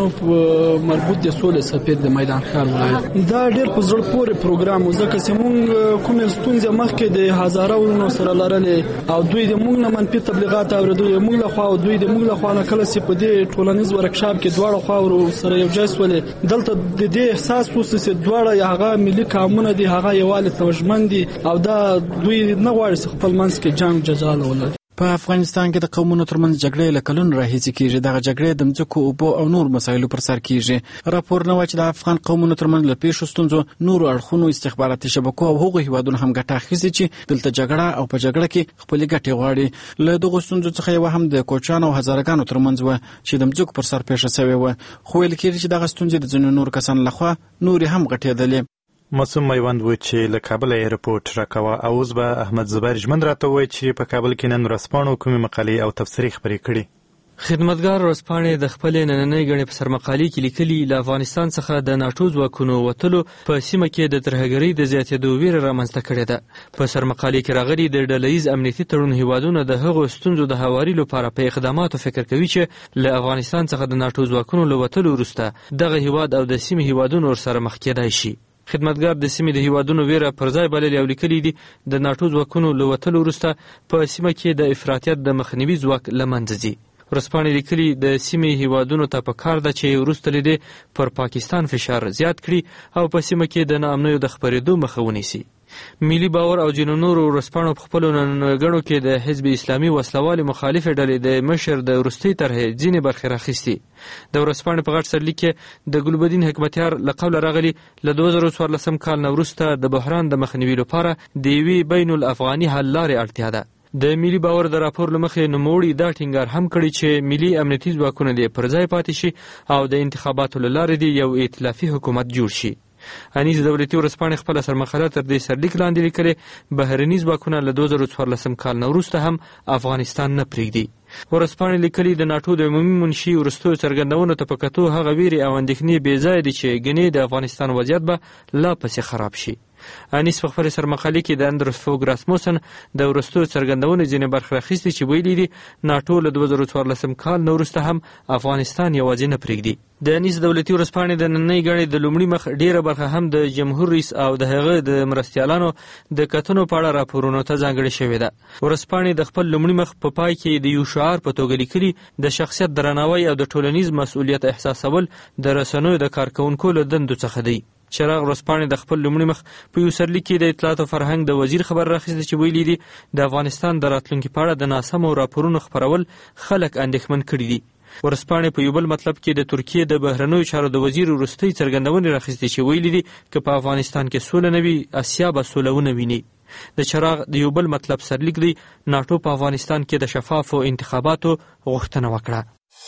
مربوط د سولې سفیر د میدان ښار ولایت. دا ډېر په زړه پورې پروګرام و ځکه چې موږ کومې ستونزې مخکې د هزاره ورونو سره لرلې او دوی د موږ نه منفي تبلیغات اورېدلي موږ له خوا او دوی د موږ له خوا نه کله چې په دې ټولنیز ورکشاپ کې دواړه خواورو سره یو ځای سولې دلته د دې احساس وسو چې دواړه هغه ملي قومونه دي، هغه یووالی ته ژمن دي او دا دوی نه غواړي چې خپل منځ کې جنګ جزال ولري. په افغانستان کې د قومونو ترمنځ جګړې له کلونو راهیسې کېږي. دغه جګړې د مځکو، اوبو او نور مسایلو پر سر کېږي. راپورونه وایي چې د افغان قومونو ترمنځ له پیښو ستونزو نورو اړخونو استخباراتي شبکو او هغو هیوادونو هم ګټه اخیستې چې دلته جګړه او په جګړه کې خپلې ګټې غواړي. له دغو ستونزو څخه یوه هم د کوچیانو او هزارګانو ترمنځ وه چې د مځکو پر سر پیښه سوې وه، خو ویل کېږي چې دغه ستونزې د ځینو نورو کسانو لخوا نورې هم غټېدلې. معصوم میوند و چې له کابل ایرپورټ راکوه او اوس به احمد زبیر ژمن راته ووایي چې په کابل کې نن ورځپاڼو کومې مقالې او تبصرې خپرې کړي. خدمتګار ورځپاڼې د خپلې نننۍ ګڼې په سرمقالې کې لیکلي له افغانستان څخه د ناټو ځواکونو وتلو په سیمه کې د ترهګرۍ د زیاتېدو ویره رامنځته کړې ده. په سرمقالې کې راغلي د ډلهییز امنیتي تړون هیوادونه د هغو ستونزو د هواري لپاره په اقداماتو فکر کوي چې له افغانستان څخه د ناټو ځواکونو له وتلو وروسته دغه هیواد او د سیمې هیوادونو ورسره مخ کېدای شي. خدمتګار د سیمې د هیوادونو ویره پر ځای بللې او لیکلي دي د ناټو ځواکونو له وتلو وروسته په سیمه کې د افراطیت د مخنیوي ځواک له منځه ځي. ورځپاڼې لیکلي د سیمې هیوادونو ته پکار ده چې وروسته له دې پر پاکستان فشار زیات کړي او په سیمه کې د ناامنیو د خپرېدو مخه ونیسي. ملي باور او ځینو نورو ورځپاڼو په خپلو ننګړو کې د حزب اسلامي وسلوالې مخالفې ډلې د مشر د وروستۍ طرحې ځینې برخې راخیستي. د ورځپاڼې په غټ سرلیک کې د ګلبدین حکمتیار له قوله راغلي له دوه زره څوارلسم کال نه وروسته د بحران د مخنیوي لپاره د یوې بین الافغاني حل لارې اړتیا ده. د ملي باور د راپور له مخې نوموړي دا ټینګار هم کړی چې ملي امنیتي ځواکونه دې پر ځای پاتې شي او د انتخاباتو له لارې دې یو ائتلافي حکومت جوړ شي. انیس دولتي ورځپاڼې خپله سرمقاله تر دې سرلیک لاندې لیکلې بهرني ځواکونه له دوه زره څوارلسم کال نه وروسته هم افغانستان نه پرېږدي. ورځپاڼې لیکلي د ناټو د عمومي منشي وروستیو څرګندونو ته په کتو هغه ویرې او اندېښنې بې ځایه دي چې ګنې د افغانستان وضعیت به لا پسې خراب شي. انیس په خپلې سرمقالې کې د اندرس فوګ راسموسن د وروستیو څرګندونې ځینې برخې راخیستې چې ویلي دي ناټو له دوه زره څوارلسم کال نه وروسته هم افغانستان یوازې نه پرېږدي. د انیس دولتي ورځپاڼې د نننۍ ګڼې د لومړي مخ ډیره برخه هم د جمهور رئیس او د هغه د مرستیالانو د کتنو په اړه راپورونو ته ځانګړې شوې ده. ورځپاڼې د خپل لومړي مخ په پا پای کې د یو شعار په توګه لیکلي د شخصیت درناوی او د ټولنیز مسؤلیت احساسول د رسنیو د کارکونکو له دندو څخه دی. چراغ ورځپاڼې د خپل لومړي مخ په یو سرلیک کې د اطلاعات او فرهنګ د وزیر خبر راخیسته چې ویلي دي د افغانستان د راتلونکي په اړه د ناسمو راپورونو خپرول خلک اندېښمن کړي دي. ورځپاڼې په یو بل مطلب کې د ترکیې د بهرنیو چارو د وزیر وروستۍ څرګندونې راخیستې چې ویلي دي که په افغانستان کې سوله نه وي اسیا به سوله ونه ویني. د چراغ د یو بل مطلب سرلیک دی ناټو په افغانستان کې د شفافو انتخاباتو غوښتنه وکړه.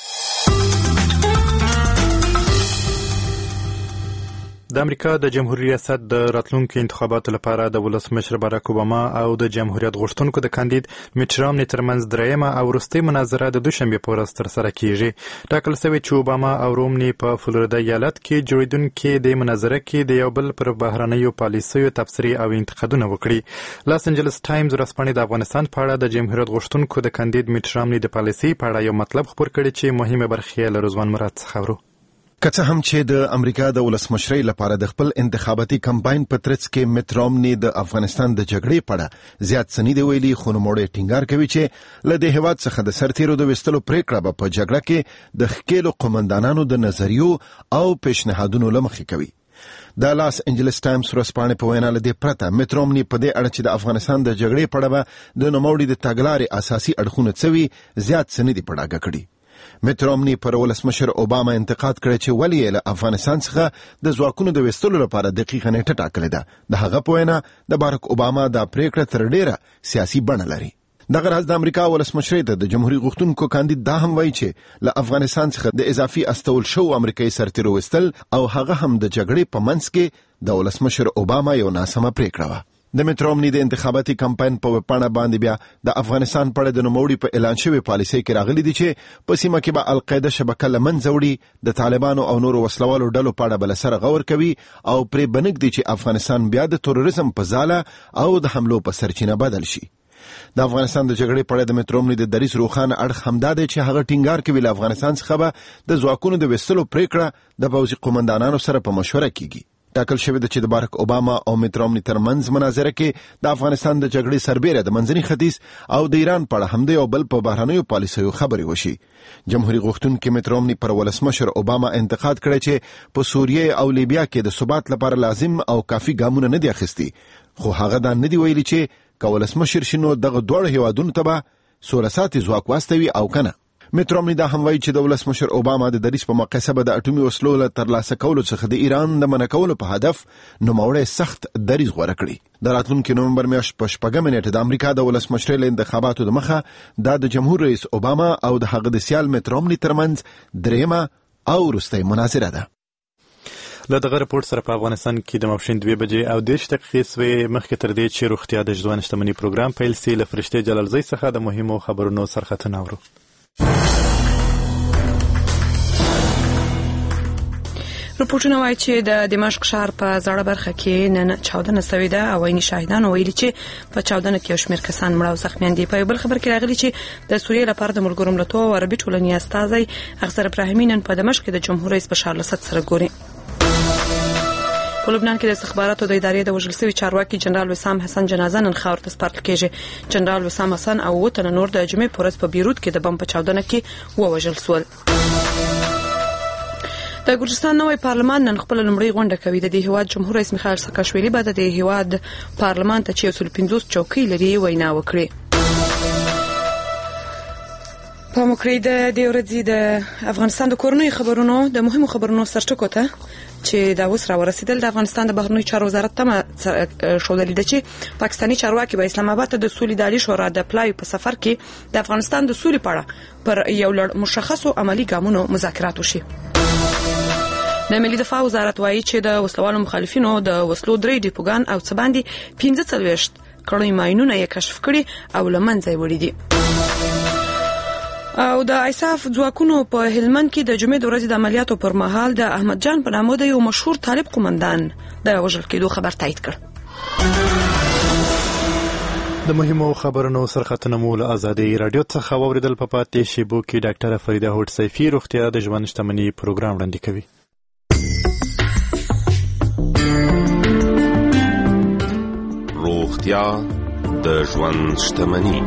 د امریکا د جمهوریت ریاست د راتلونکو انتخاباتو لپاره د ولسمشر باراک اوباما او د جمهوریت غوښتونکو د کاندید میټ رامني ترمنځ دریمه او وروستۍ مناظره د دوشنبې په ورځ ترسره کیږي. ټاکل شوې چې اوباما او رومني په فلوریدا ایالت کې جوړیدونکې د مناظره کې د یو بل پر بهرنیو پالیسیو تبصرې او انتقادونه وکړي. لاس انجلس ټایمز ورځپاڼې د افغانستان په اړه د جمهوریت غوښتونکو د کاندید میټ رامني د پالیسۍ په اړه یو مطلب خپور کړی چې مهمه برخه له رضوان مراد څخه ورو. که څه هم چې د امریکا د ولسمشرۍ لپاره د خپل انتخاباتي کمپاین په ترڅ کې میټ رامني د افغانستان د جګړې په اړه زیات څه نه دی ویلي، خو نوموړی ټینګار کوي چې له دې هېواد څخه د سرتیرو د ویستلو پریکړه به په جګړه کې د ښکېلو قومندانانو د نظریو او پیشنهادونو له مخې کوي. د لاس انجلس ټایمز ورځپاڼې په وینا له دې پرته میټ رامني په دې اړه چې د افغانستان د جګړې په اړه به د نوموړي د تګلارې اساسي اړخونه څه وي زیات څه نه دي په ډاګه کړي. میټ رامني پر ولسمشر اوباما انتقاد کړی چې ولې یې له افغانستان څخه د ځواکونو د ویستلو لپاره دقیقه نیټه ټاکلې ده. د هغه په وینا د باراک اوباما دا پریکړه تر ډیره سیاسي بڼه لري. دغه راز د امریکا ولسمشر ته د جمهوریت غوښتونکو کاندید دا هم وایي چې له افغانستان څخه د اضافي استول شو امریکایي سرتیرو وستل او هغه هم د جګړې په منځ کې د ولسمشر اوباما یو ناسمه پریکړه وه. د میټ رومني د انتخاباتي کمپاین په وپاڼه باندې بیا د افغانستان په اړه د نوموړي په اعلان شوی پالیسۍ کې راغلي دي چې په سیمه کې به القاعده شبکه له منځه وړي، د طالبانو او نورو وسلوالو ډلو په اړه بل سره غور کوي او پرې بنګ دي چې افغانستان بیا د تروریزم په ځاله او د حملو په سرچینه بدل شي. د افغانستان د جګړې په اړه د میټ رومني د دریځ روښانه اړخ همدا دی چې هغه ټینګار کوي له افغانستان څخه به د ځواکونو د وستلو پریکړه د پوځي قومندانانو سره په مشوره کیږي. ټاکل شوی د چې د بارک اوباما او میټ رومني ترمنځ مناظره کې د افغانستان د جګړې سربېره د منځني ختیځ او د ایران په اړه هم د یو بل په بهرنیو پالیسیو خبرې وشي. جمهوریت غوښتونکي میټ رومني پر ولسمشر اوباما انتقاد کړی چې په سوریه او لیبیا کې د ثبات لپاره لازم او کافي ګامونه نه دي اخیستي، خو هغه دا نه دی ویلي چې که ولسمشر شنو دغه دوړ هیوادونو ته به سوله ساتي ځواک واستوي او کنه. میټ رومني دا هم وایي چې د ولسمشر اوباما د دریځ په مقایسه به د اټومي وسلو له ترلاسه کولو څخه د ایران د منع کولو په هدف نوموړی سخت دریځ غوره کړي. د راتلونکي نومبر میاشت په شپږمه نیټه د امریکا د ولسمشرۍ له انتخاباتو د مخه دا د جمهور رئیس اوباما او د هغه د سیال میټ رومني ترمنځ درېمه او وروستۍ مناظره ده. له دغه رپورټ سره په افغانستان کې د ماپښین دوه بجې او دېرش دقیقې سوې مخکې تر دې چې روغتیا د ژوند شتمني پروګرام پیل سي، له فرشتې جلالزۍ څخه د مهمو خبرونو سرخطونه اورو. رپورټونه وایي چې د دمشق ښار په زړه برخه کې نن چاودنه شوې ده او عیني شاهدانو ویلي چې په چاودنه کې یو شمېر کسان مړه او زخمیان دي. په یو بل خبر کې راغلي چې د سوریې لپاره د ملګرو ملتونو او عربي ټولنې استازی اخسر ابراهیمي نن په دمشق کې د جمهور رئیس بشار الاسد سره ګوري. په لبنان کې د استخباراتو د ادارې د وژل شوي چارواکي جنرال وسام حسن جنازه نن خاورې ته سپارل کېږي. جنرال وسام حسن او اووه تنه نور د جمعې په ورځ په بیروت کې د بم په چاودنه کې ووژل شول. د ګرجستان نوی پارلمان نن خپل لومړی غونډه کوي. د دې هیواد جمهور رئیس میخائیل ساکاشویلی به د دې هیواد پارلمان ته چې یو سل پنځوس چوکۍ لري وینا وکړي. په مکرې د دې ورځې د افغانستان د کورنۍ خبرونو د مهمو خبرونو سرټکو ته چې دا اوس را ورسېدل. د افغانستان د بهرنیو چارو وزارت تمه ښودلې ده چې پاکستاني چارواکي به اسلام آباد ته د سولې د عالي شورا د پلاوي په سفر کې د افغانستان د سولې په اړه پر یو لړ مشخصو عملي ګامونو مذاکرات وشي. د ملي دفاع وزارت وایي چې د وسلوالو مخالفینو د وسلو درې ډیپوګان او څه باندې پنځه څلوېښت کړۍ ماینونه یې کشف کړي او له منځه یې وړي دي. او د ایساف ځواکونو په هلمند کې د جمعې د ورځې د عملیاتو پر مهال د احمد جان په نامه د یو مشهور طالب قومندان د وژل کېدو خبر تایید کړ. د مهمو خبرونو سرخطونه مو له ازادي رادیو څخه واوریدل. په پاتې شیبو کې ډاکټره فریده هوډ سیفي روغتیا د ژوند شتمني پروګرام وړاندې کوي. روغتیا د ژوند شتمني.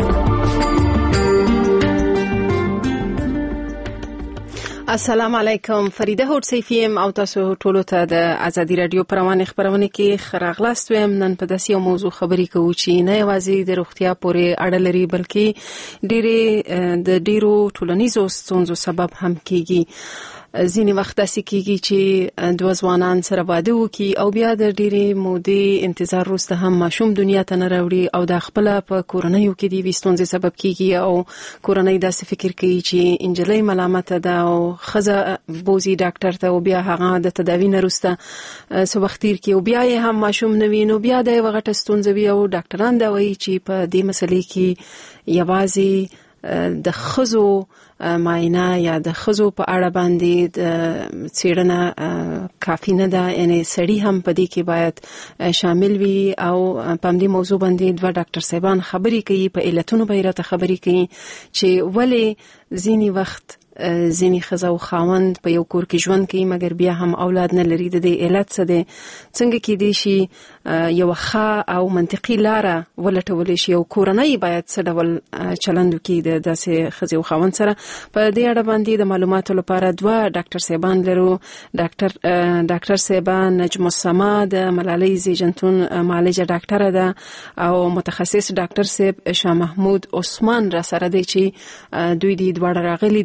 السلام علیکم، فریده هوډ سیفی ام او تاسو ټولو ته د ازادي رادیو پروانې خبرونه کې خراغلاست ویم. نن په داسې یو موضوع خبرې کوو چې نه یوازې د روغتیا پورې اړه لري بلکې ډېرې د ډېرو ټولنیزو ستونزو سبب هم کیږي. ځینې وخت داسې کیږي چې دوه ځوانان سره واده وکړي او بیا د ډېرې مودې انتظار وروسته هم ماشوم دنیا ته نه راوړي او د خپله په کورنیو کې د یوې ستونزې سبب کیږي او کورنۍ داسې فکر کوي چې انجلۍ ملامته ده او ښځه بوزي ډاکټر ته او بیا هغه د تداوي نه وروسته څه وخت تېر کړي او بیا یې هم ماشوم نه وي، نو بیا د یوه غټه ستونزه وي او ډاکټران دا وایي چې په دې مسلې کې یوازې د ښځو معاینه یا د ښځو په اړه باندې د څېړنه کافي نه ده، یعنی سړي هم په دې کې باید شامل وي. او په همدې موضوع باندې دوه ډاکټر صاحبان خبرې کوي، په علتونو به یې راته خبرې کوي چې ولې ځینې وخت ځینې ښځه او خاوند په یو کور کې ژوند کوي مګر بیا هم اولاد نه لري. د دې علت څه دی؟ څنګه کېدای شي یوه ښه او منطقي لاره ولټولی شي او کورنۍ باید څه ډول چلند وکړي د داسې ښځې او خاوند سره؟ په دې اړه باندې د معلوماتو لپاره دوه ډاکټر صاحبان لرو. ډاکټر ډاکټر صاحبه نجم السما د ملالۍ زیږنتون معالجه ډاکټره ده او متخصص ډاکټر صاحب شاه محمود عثمان را سره دی چې دوی دې دواړه راغلي دي او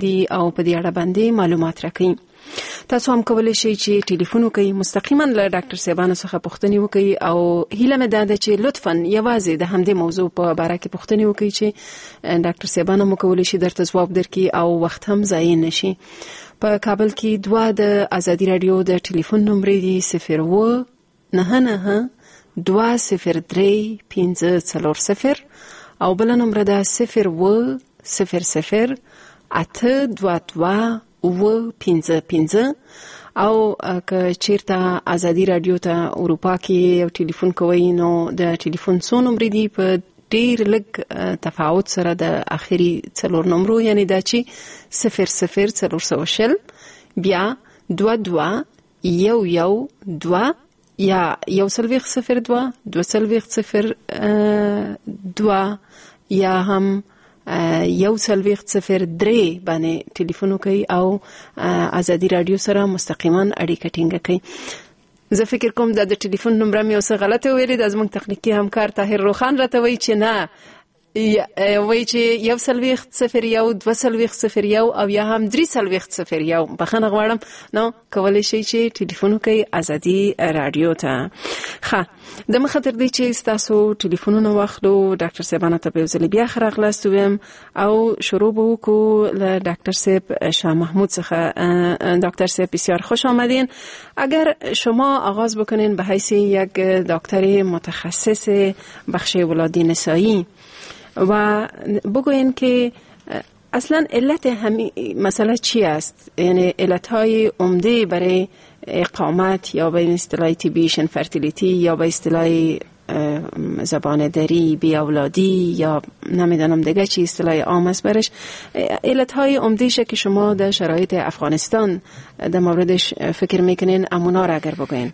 او په دې اړه باندې معلومات راکړي. تاسو هم کولای شئ چې ټلیفون وکړئ، مستقیما له ډاکټر صاحبانو څخه پوښتنې وکړئ او هیله مې ده چې لطفاً یوازې د همدې موضوع په اړه کې پوښتنې وکړئ چې ډاکټر صاحبانو مو کولای شي درته ځواب درکړي او وخت هم ضایع نشي. په کابل کې دوه د ازادي رادیو د ټلیفون نمبر دي صفر اووه نهه نهه دوه صفر درې پنځه څلور صفر او بل نمبر ده صفر اووه صفر صفر اته دوه دوه اووه پنځه پنځه او که چیرته ازادي رادیو ته اروپا کې یو ټلیفون کوئ نو د ټلیفون څو نمبر دي په ډیر لږ تفاوت سره د اخري څلور نمبرو، یعنی دا چې صفر صفر څلور سوه شل بیا دوه دوه یو یو دوه یا یو څلوېښت صفر دوه دوه څلوېښت صفر دوه یا هم یو څلوېښت صفر درې باندې ټلیفون وکړئ او ازادي رادیو سره مستقیما اړیکه ټینګه کړئ. زه فکر کوم دا د ټلیفون نمبر مې اوس غلطه ویلې ده، زموږ تخنیکی همکار طاهر روخان راته وایي چې نه، وایي چې یو څلوېښت صفر یو دوه څلوېښت صفر یو او یا هم درې څلوېښت صفر یو. بخښنه غواړم، نو کولی شئ چې ټلیفون وکړئ ازادي رادیو ته. ښه، د مخه تر دې چې ستاسو ټلیفونونه واخلو ډاکټر صاحبانو ته به یو ځل بیا ښه راغلاست ووایم او شروع به وکړو له ډاکټر صاحب شاه محمود څخه. دکتر صاحب بسیار خوش آمدین. اگر شما آغاز بکنین به حیث یک دکتر متخصص بخش ولادی نسایی و بگوین که اصلا علت همین مسئله چی است، یعنی علتهای عمده برای اقامت یا به اصطلاح طبیشن فرتیلیتی یا به اصطلاح زبان دری بی اولادی یا نمیدانم دیگه چی اصطلاح عام است برش، علتهای عمده شه که شما در شرایط افغانستان در موردش فکر میکنین امونا را اگر بگوین.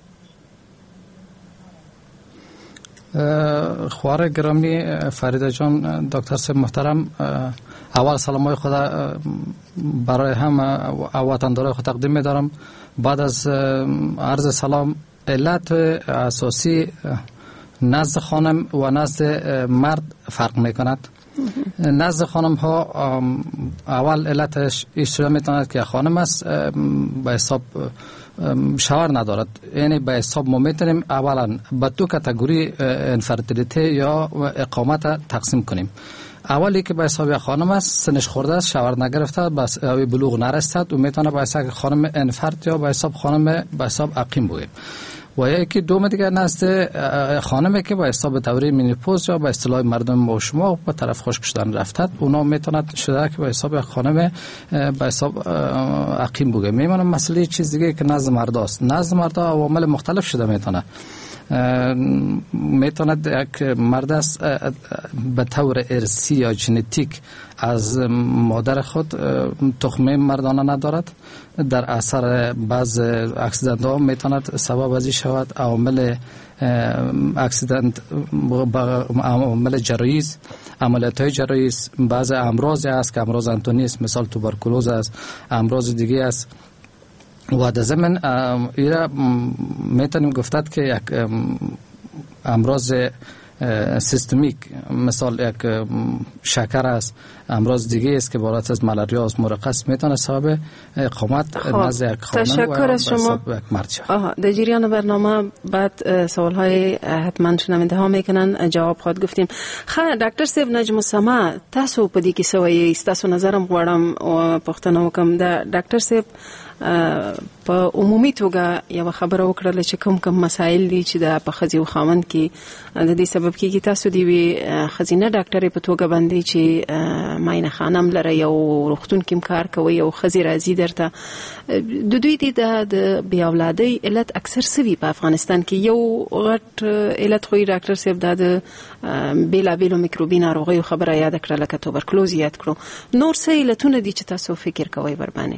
خوار گرامی فریده جان، دکتر صاحب محترم، اول سلامای خود برای هم وطندارای خود تقدیم می‌دارم. بعد از عرض سلام، علت اساسی نزد خانم و نزد مرد فرق می‌کند. نزد خانم ها اول علتش ایشون میتواند که خانم است به حساب شوهر ندارد، یعنی به حساب ما میتونیم اولا به دو کاتگوری انفرتیلیته یا اقامت تقسیم کنیم. اولی که به حساب خانم است، سنش خورده است، شوهر نگرفته، بس بلوغ نرسید و میتونه به حساب خانم انفرت یا به حساب خانم به حساب اقیم بگیم. و یکی دوم دیگه نزد خانمی که با حساب دوره مینوپوز یا با اصطلاح مردم ما و شما به طرف خشک شدن رفتند، اونا میتوند شده که با حساب خانم با حساب عقیم بگه. میمونه مسئله چیز دیگه که نزد مرد است. نزد مرد عوامل مختلف شده میتونه میتواند یک مرد است به طور ارثی یا ژنتیک از مادر خود تخمه مردانه ندارد، در اثر بعض اکسیدنت ها میتواند سبب ازی شود. عوامل اکسیدنت، عوامل جرایز، عملیات های جرایز، بعض امراض است که امراض انتونی است، مثال توبرکولوز است، امراض دیگه است. و در ضمن ایرا میتونیم گفتد که یک امراض سیستمیک، مثال یک شکر است، امراض دیگه است که عبارت از ملاریا است، مرقه است، میتونه سبب اقامت نزد یک خانم و از شما. یک مرد شود. آها، در جریان برنامه بعد سوال های حتما شنونده ها میکنن جواب خود گفتیم. خیر ډاکټر صاحب نجم السما، تاسو په دې کې سوي تاسو نظرم غواړم او پښتنه وکم. د ډاکټر صاحب په عمومي توګه یو خبره وکړه چې کوم کوم مسایل دي چې د په خزي او خاوند کې د دې سبب کېږي. تاسو دی وی خزینه ډاکټر په توګه باندې چې ماینه خانم لره یو روغتون کې کار کوي او خزي راځي درته، د دوی دي د بی اولادۍ علت اکثر سوي په افغانستان کې یو غټ علت خو ډاکټر صاحب د بیلا بیلو میکروبي ناروغیو خبره یاد کړه، لکه توبرکلوز یاد کړو. نور څه علتونه دي چې تاسو فکر کوئ ور باندې؟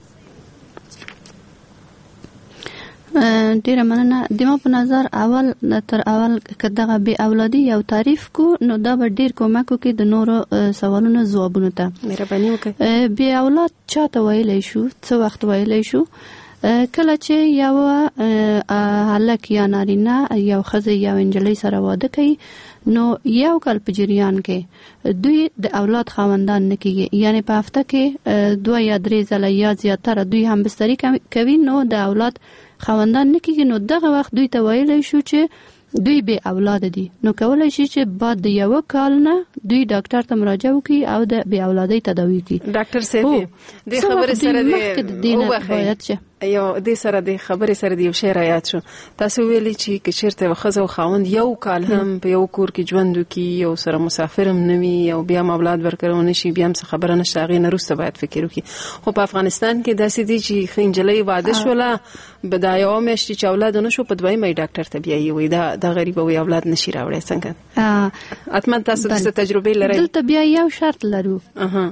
ډیره مننه. د ما په نظر اول تر اول که دغه بی اولادي یو تعریف کو نو دا به ډیر کومک کوي د نورو سوالونو ځوابونو ته. مهرباني وکړئ. بی اولاد چاته ویلی شو، څه وخت ویلی شو؟ کله چې یو هلک یا نارینه یو ښځه یا نجلۍ سره واده کوي نو یو کال په جریان کې دوی د اولاد خاوندان نه کیږي، یعنی په هفته کې دوه یا درې ځله یا زیاتره دوی هم بستري کوي نو د اولاد خاوندان نه کیږي. نو دغه وخت دوی ته ویلی شو چې دوی به اولاد دي، نو کولای شي چې بعد د یو کال نه دوی ډاکټر ته مراجعه وکړي او د بې اولادۍ تداوي کړي. ډاکټر صاحب د خبرې سره دی باید چې یو د سره د خبرې سره دی یو شی رايات شو. تاسو ویلي چې که چیرته وخزه او خاوند یو کال هم په یو کور کې ژوند وکړي، یو سره مسافر هم نه وي او بیا اولاد ورکړو نشي، بیا هم څه خبره نشته، هغې نه وروسته باید فکر وکړي. خو په افغانستان کې داسې دي چې ښه نجلۍ واده شوله به دا یوه میاشت چې اولاد ونه شو په دویمه یې ډاکټر ته بیایي وایي دا دا غریبه وایي اولاد نشي راوړی. څنګه حتما تاسو داسې تجربې لرئ؟ دلته بیا یو شرط لرو.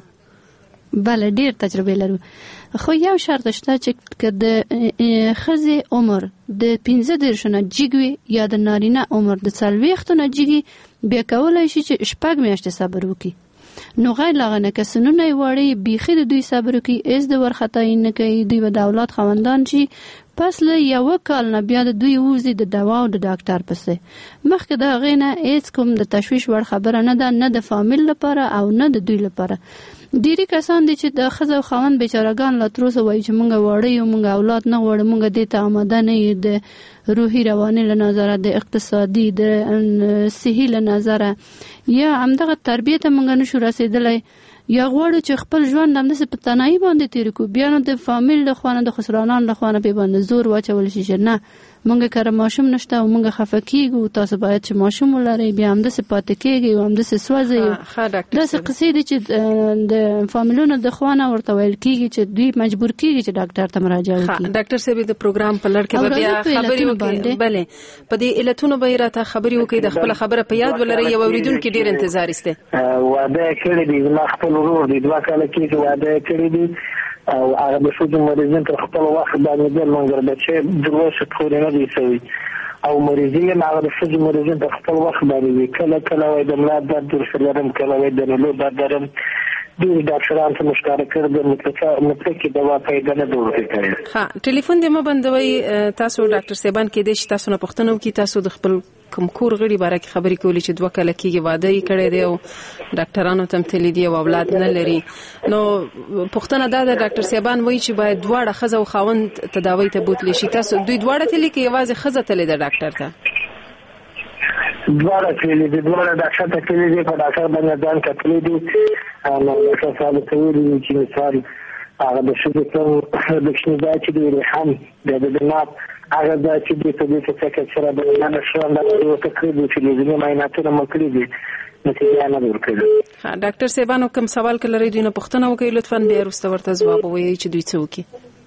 بله ډیر تجربه لرو، خو یو شرط شته چې د ښځې عمر د پنځه دېرش نه جګ وي یا د نارینه عمر د څلوېښتو نه جګ وي، بیا کولی شي چې شپږ میاشتې صبر وکړي. نو غیر له هغه نه که سنونه یې واړه بیخي د دوی صبر وکړي، هېڅ د ورختایي نه کوي، دوی به د اولاد خاوندان شي. پس له یوه کال نه بیا د دوی ووځي د دوا او د ډاکټر پسې. مخکې د هغې نه هېڅ کوم د تشویش وړ خبره نه ده، نه د فامیل لپاره او نه د دوی لپاره. ډېری کسان دي چې د ښځه او خاوند بیچارهګان لا تر اوسه وایي چې موږ واړه یو، موږ اولاد نه غواړو، موږ دې ته آماده نه یو، د روحي رواني له نظره، د اقتصادي، د صحي له نظره، یا همدغه تربیې ته موږ نشو رسېدلی، یا غواړو چې خپل ژوند همداسې په تنهایي باندې تېر کړو. بیا نو د فامیل له خوا نه د خسرانانو له خوا نه پرې باندې زور واچول شي چې نه موږ کره ماشوم نشته او موږ خفه کېږو، تاسو باید چې ماشوم ولرئ، بیا همداسې پاتې کېږئ او همداسې سوځئ. داسې قصې دي چې د فامیلونو د خوا نه ورته ویل کېږي چې دوی مجبور کېږي چې ډاکټر ته مراجعه وکړي. ډاکټر صاحب د پروګرام په لړ کې به بیا خبرې وکړي. بلې په دې علتونو به یې راته خبرې وکړي، د خپله خبره په یاد ولرئ. یو اورېدونکي ډېر انتظار ایستی. واده کړی دی، زما خپل ورور دی، دوه کاله کېږي واده کړی دی او هغه د ښځو مریضین تر خپل وخت باندې ډېر منظر بچی دروسه پورې نه دی سوی او مریضین هغه د ښځو مریضین تر خپل وخت باندې وي. کله کله وایي د ملا درد ورسره لرم، کله وایي د نلو درد لرم. ډېر ډاکټران ته مشوره کړې ده، مطلقې دوا پیدا نه ده ورکړې. ښه ټلیفون دې مه بندوئ. تاسو ډاکټر صاحبان کېدای شي تاسو نه پوښتنه وکړي، تاسو د خپل کوم کور غړي باره کې خبرې کولې چې دوه کاله کېږي واده یې کړی دی او ډاکټرانو ته هم تللی دی او اولاد نه لري. نو پوښتنه دا ده ډاکټر صاحبان وایي چې باید دواړه ښځه او خاوند تداوۍ ته بوتلی شي. تاسو دوی دواړه تللي که یوازې ښځه تللې ده ډاکټر ته؟ دواړه تللي دي، دواړه ډاکټر ته تللي دي، په ډاکټر باندې ځان کتلي دي. نو ډاکټر صاحب ته ویلي دي چې مثال هغه د ښځې کوم د کوچني ځای چې دی ریحان بیا د دماغ هغه ځای چې دی په دې ته څه سره د نه شو اندازه ورته کړی دي چې د ځینې معایناتونه مو کړي دي نتیجه نه ورکړي. ښه ډاکټر صاحبانو کوم سوال که لرئ دوی نه پوښتنه وکړئ لطفا، بیا وروسته ورته ځواب ووایئ چې دوی څه وکړي.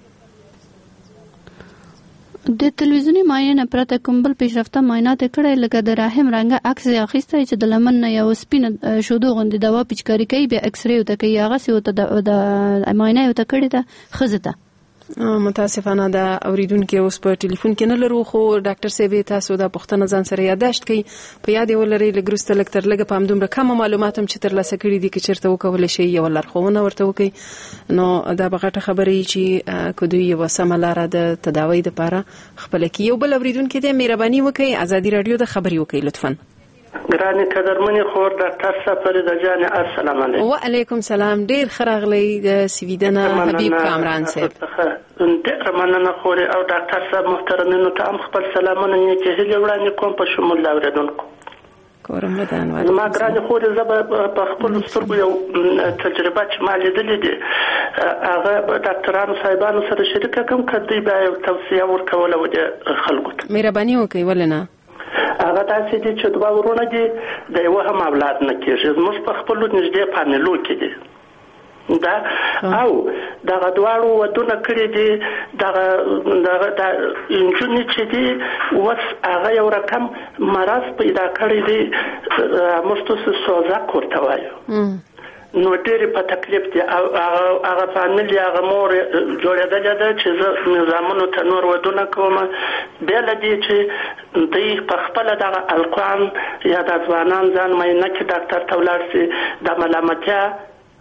د تلویزیوني معاینې پرته کوم بل پیشرفته معاینات کړی لکه د رحم رنګه عکس یې اخیستی چې د لمن نه یو سپینه شودو غوندې دوا پیچکاري کوي، بیا اکسرې ورته کوي، هغسې ورته د معاینه یې ورته کړې ده ښځې ته. متاسفانه دا اوریدونکي اوس په ټلیفون کې نه لرو، خو ډاکټر صاحب تاسو دا پوښتنه ځان سره یادداشت کړئ، په یاد یې ولرئ. لږ وروسته لږ تر لږه په همدومره کمه معلومات هم چې ترلاسه کړي دي که چېرته وکولی شئ یوه لارښوونه ورته وکړئ، نو دا به غټه خبره وي چې که دوی یوه سمه لاره د تداوۍ دپاره خپله کړي. یو بل اوریدونکی دی، مهرباني وکړئ ازادي راډیو د خبرې وکړئ لطفا. ګرانې قدرمنې خور ډاکټر صاحب فریده جانې السلام علیکم. وعلیکم سلام. ډېر ښه راغلی د سویډنه حبیب کامران صاحب. ډېره مننه خورې او ډاکټر صاحب محترمینو ته هم خپل سلامونه نیکې هیلې وړاندې کوم په شمول د اورېدونکو. کورم ودان وایي. زما ګرانې خورې زه به په خپلو سترګو یو تجربه چې ما لیدلې دي هغه به ډاکټرانو صاحبانو سره شریکه کړم، که دوی به یو توصیه ورکوله و دې خلکو ته. مهرباني وکړئ. ولې نه؟ هغه داسې دي چې دوه ورونه دي د یوه هم اولاد نه کېږي، زموږ په خپلو نږدې فامیلو کې دي دا او دغه دواړو ودونه کړي دي. دغه دغه د نجونې چې دي اوس هغه یو رقم مرض پیدا کړی دی، موږ تاسو سوزاک ورته وایو، نو ډېرې په تکلیف دي. هغه فامیل هغه مور جوړېدلې ده چې زه نظامونو ته نور ودونه کوم، بیا له دې چې دوی په خپله دغه القان یا د ځوانان ځان معاینه کې ډاکټر ته ولاړ شي، د ملامتیا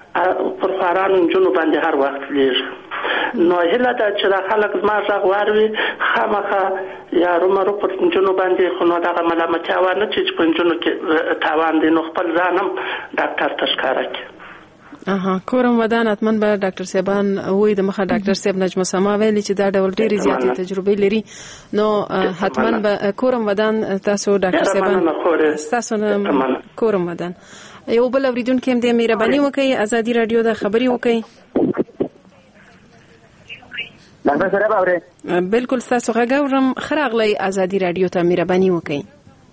پر خوارانو نجونو باندې هر وخت لیږي. نو هله دا چې دا خلک زما غږ واروي خامخا یا رومرو پر نجونو باندې خو نو دغه ملامتیا ونه چې په نجونو کې تاوان دی نو خپل ځان هم ډاکټر ته ښکاره کړي. اها کورم ودان اتمن به ډاکټر صاحبان وای د مخه ډاکټر صاحب نجم سما ویلي چې دا ډول ډېری زیاتې تجربه لري نو حتمن به کورم ودان تاسو ډاکټر صاحبان تاسو نه کورم ودان یو بل اوریدونکو هم د مهرباني وکړئ ازادي رادیو د خبري وکړئ. ډاکټر صاحب اوره بالکل تاسو غږورم خراغلی ازادي رادیو ته مهرباني وکړئ.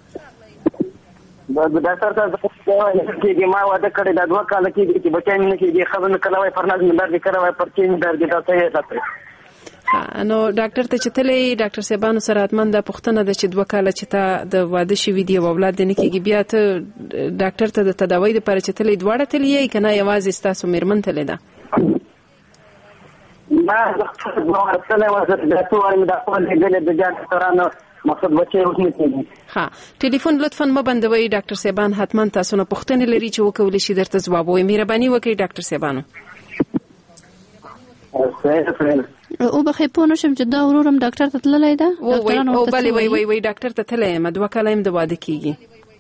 ډاکټر صاحب چې ما واده کړی دا دوه کال کې چې بچی مې نشي خبر کولای فرناز مې درد کړو پرچې مې درد دا څه راځي. نو ډاکټر ته چې تلې ډاکټر صاحبانو سره اتمن د پښتنه د چې دوه کال چې تا د واده شوی دی او اولاد نه کېږي بیا ته ډاکټر ته د تداوی لپاره چې تلې دواړه تلې کنه یوازې تاسو میرمن تلې ده؟ ما ډاکټر نو اصله واسه د ټول مې د خپل هغه د ډاکټرانو مقصد بچي اوس نه کېږي. ها ټلیفون لطفا ما بندوي ډاکټر صاحبان حتما تاسو نه پوښتنه لري چې وکول شي درته جواب وي مهرباني وکړئ ډاکټر صاحبانو. او بخې په نشم چې دا ورورم ډاکټر ته تللی ده او بلې وای وای وای ډاکټر ته تللی یم دوه کاله یم د واده کېږي.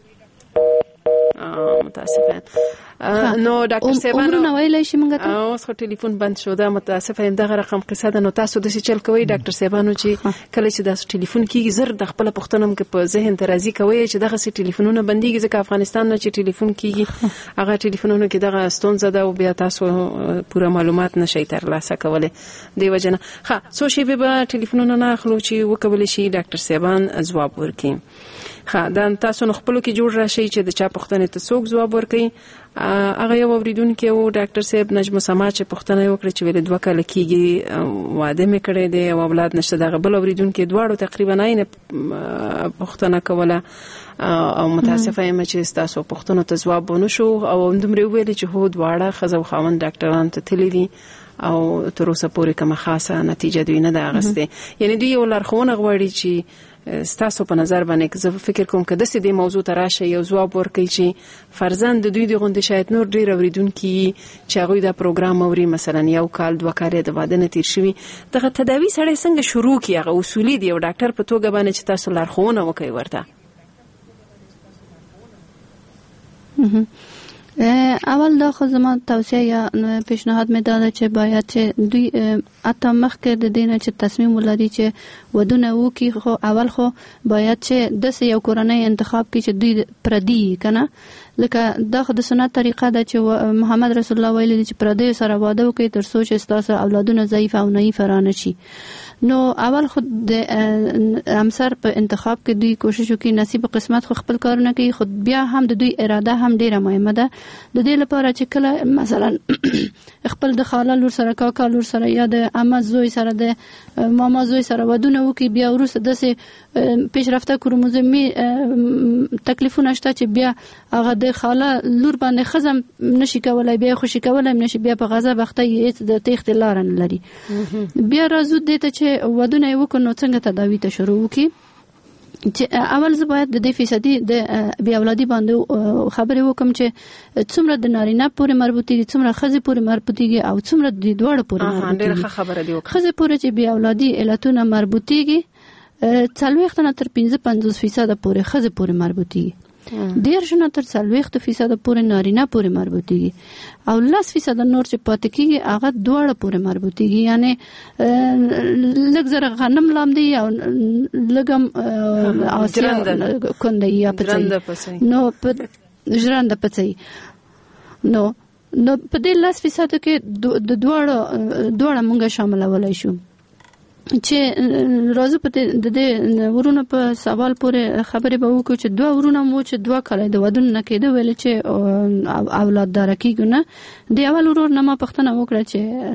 متاسفه نو ډاکټر صاحبانو عمرونه ویلای شي موږ ته اوس خو ټلیفون بند شو دا متاسفه یم دغه رقم قصه ده نو تاسو د څه چل کوي ډاکټر صاحبانو چې کله چې تاسو ټلیفون کیږي زر د خپل پښتنم کې په ذهن ته راځي کوي چې دغه سي ټلیفونونه بنديږي ځکه افغانستان نه چې ټلیفون کیږي هغه ټلیفونونه کې دغه ستونزه ده او بیا تاسو پوره معلومات نشئ ترلاسه کولای دی وجنه ها څو شی به ټلیفونونه نه اخلو چې وکول شي ډاکټر صاحبان جواب ورکړي. ها دا تاسو نو خپل کې جوړ راشي چې د چا پښتنه ته څوک جواب ورکړي هغه یو اوریدونکو او ډاکټر صاحب نجم سما چې پښتنه وکړي چې ول دوه کال کېږي واده مې کړی دی او اولاد نشته دغه بل اوریدونکو دواړو تقریبا نه پښتنه کوله او متاسفه یم چې تاسو پښتنه ته جواب ونه شو او دومره ویل چې هو دواړه خزو خاوند ډاکټران ته تللی دي او تر اوسه پورې کومه خاصه نتیجه دوی نه ده اغسته یعنی دوی یو لارښوونه غواړي چې ستاسو په نظر باندې زه فکر کوم که د دې موضوع ته راشه یو جواب ورکړي چې فرزند د دوی د غونډې شاید نور ډیر اوریدونکي چې هغه دا پروګرام اوري مثلا یو کال دوه کال د واده نه تیر شوی دغه تداوی سره څنګه شروع کی هغه اصولي دی او ډاکټر په توګه باندې چې تاسو لارښوونه وکړي ورته. اول دا خو زما توصیه یا پیشنهاد مې دا ده چې باید چې دوی اته مخکې د دینه چې تصمیم ولري چې ودونه وکړي خو اول خو باید چې د یو کورنۍ انتخاب کړي چې دوی پردي کنه لکه دا خو د سنت طریقه ده چې محمد رسول الله ویلي چې پردي سره واده وکړي تر څو چې تاسو اولادونه ضعیف او نایف رانه شي. نو اول خود د همسر په انتخاب کې دوی کوشش وکړي نصیب قسمت خو خپل کارونه کوي خود بیا هم د دوی اراده هم ډیره مهمه ده د دې لپاره چې کله مثلا خپل د خاله لور سره کاکا لور سره یا د عمه زوی سره د ماما زوی سره ودونه وکړي بیا وروسته داسې پیشرفته کروموزومي تکلیفونه شته چې بیا هغه د خاله لور باندې خزم نشي کولای بیا خوشي کولای نشي بیا په غضب وخت یې د تخت لار نه لري بیا راځو د ته چې ودونه وکړو نو څنګه تداوی ته شروع وکړي چې اول زه باید د دې فیصدي د بیا اولادي باندې خبرې وکم چې څومره د نارینه پورې مربوطي څومره خزي پورې مربوطيږي او څومره د دوړ پورې مربوطيږي ډېر خبره دی خزي پورې چې بیا اولادي علتونه مربوطيږي څلويخت نه تر پنځه پنځوس فیصد پورې خزي پورې مربوطيږي ډیر شنه تر څلويخت فیصد پورې نارینه پورې مربوطيږي او لس فیصد نور چې پاتې کیږي هغه دوړ پورې مربوطيږي یعنی لږ زره غنم لاندې او لګم اسیا کنده یا پڅي نو په ژرنده پڅي نو نو په دې لس فیصد کې د دوړ دوړ مونږه شامل ولای شو چې راځو په دې ورونو په سوال پورې خبرې به وکړو چې دوه ورونه مو چې دوه کاله د ودون نه کېده ویل چې اولاد دار کېږي نه دی اول ورور نه ما پښتنه وکړه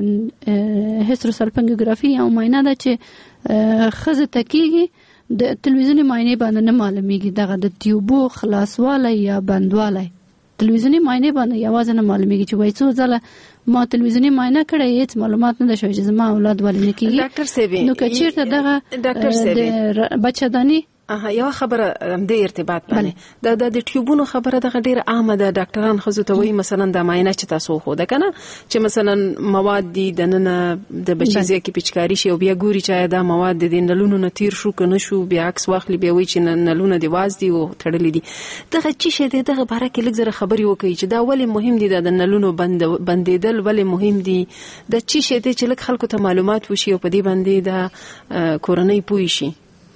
چې هیستروسالپنګوګرافي او معاینه ده چې خزه تکیږي د تلویزیونی معاینه باندې نه معلومیږي دغه د تیوبو خلاصواله یا بندواله تلویزیونی معاینه باندې یوازې نه معلومیږي چې وای څو ځله ما تلویزیونی معاینه کړې هیڅ معلومات نه شوي چې زما اولاد ولې نه کیږي ډاکټر سیبي نو کچیرته دغه ډاکټر سیبي د بچه‌داني اها یو خبره د ارتباط باندې د د ټیوبونو خبره د ډیره عامه ده. ډاکټران خزو ته وایي مثلا د معاینه چې تاسو خو ده کنه چې مثلا مواد دي د نن د بچیزه کې پچکاری شي او بیا ګوري چې دا مواد د نلونو نه تیر شو کنه شو بیا عکس واخلي بیا وایي چې نلونه دی واز دي او تړلې دي. دغه چې شه دي دغه باره کې لږ زره خبري وکړي چې دا ولې مهم دي د نلونو بند بندیدل ولې مهم دي د چې شه دي چې لږ خلکو ته معلومات وشي او په دې باندې د کورنۍ پوي شي.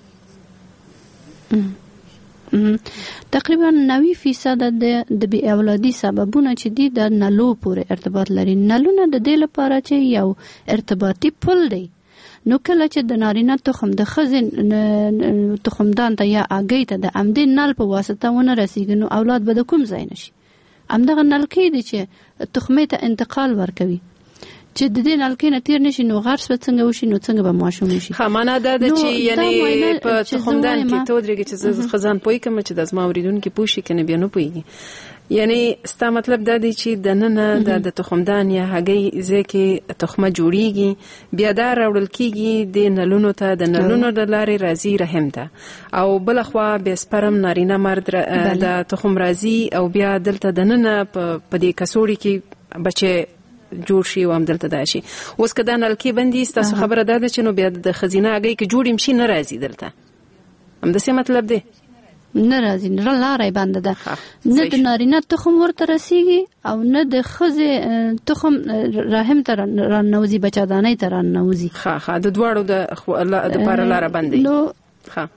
تقریبا نوي فیصد د بی اولادي سببونه چې دي د نلو پورې ارتباط لري. نلونه د دې لپاره چې یو ارتباطي پل دی. نو کله چې د نارینه تخم د ښځې تخمدان ته یا اګۍ ته د همدې نل په واسطه ونه رسیږي نو اولاد به د کوم ځای نشي. همدغه نلکې دي چې تخمې ته انتقال ورکوي چې د دې نلکې نه تیر نشي نو غرس به څنګه وشي نو څنګه به ماشوم شي. ها معنا دا د چې یعنی په تخمدان کې تو درګه چې خزان پوي کوم چې د ازما اوریدونکو پوښي کنه بیا نو پويږي. یعنی ستا مطلب دا دی چې د نن د تخمدان یا هګۍ ځکه تخمه جوړیږي بیا دا راوړل کیږي د نلونو ته د نلونو د لارې راځي رحم ته او بل خو به سپرم نارینه مرد د تخم راځي او بیا دلته د نن په دې کسوړي کې بچي جوړ شي او همدلته دا شي. اوس که دا نلکې بندي ستاسو خبره دا ده چې نو بیا د خزینه هګۍ کې جوړ شي نه راځي دلته همداسې مطلب دی نه راځي نه لاره بنده ده نه د نارینه تخم ورته رسیږي او نه د ښځې تخم رحم ته راننوځي بچه‌دانۍ ته راننوځي. ښه ښه د دواړو د دپاره لاره بندي. ښه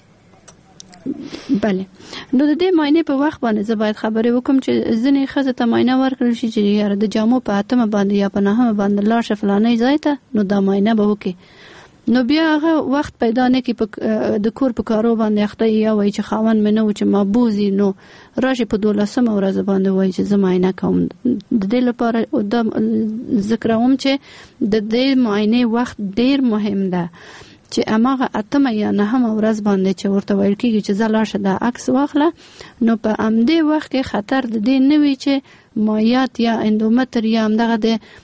بله نو د دې معاینې په وخت باندې زه باید خبرې وکم چې ځینې ښځې ته معاینه ورکړل شي چې یاره د جامو په اتمه باندې یا په نهمه باندې لاړ شه فلانی ځای ته نو دا معاینه به وکړي نو بیا هغه وخت پیدا نه کړي د کور په کارو باندې اخته یا وایي چې خاوند مې نه و چې مابوزي نو راشي په دولسمه ورځ باندې وایي چې زه معاینه کوم. د دې لپاره دا ذکر کوم چې د دې معاینې وخت ډیر مهم ده چې اماغه اتمه یا نهمه ورځ باندې چې ورته ویل کېږي چې ځه لاړ شه دا عکس واخله نو په همدې وخت کې خطر د دې نه وي چې مایات یا اندومتر یا همدغه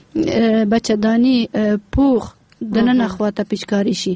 د بچه‌داني پوخ دننه خواته پیچکاري شي.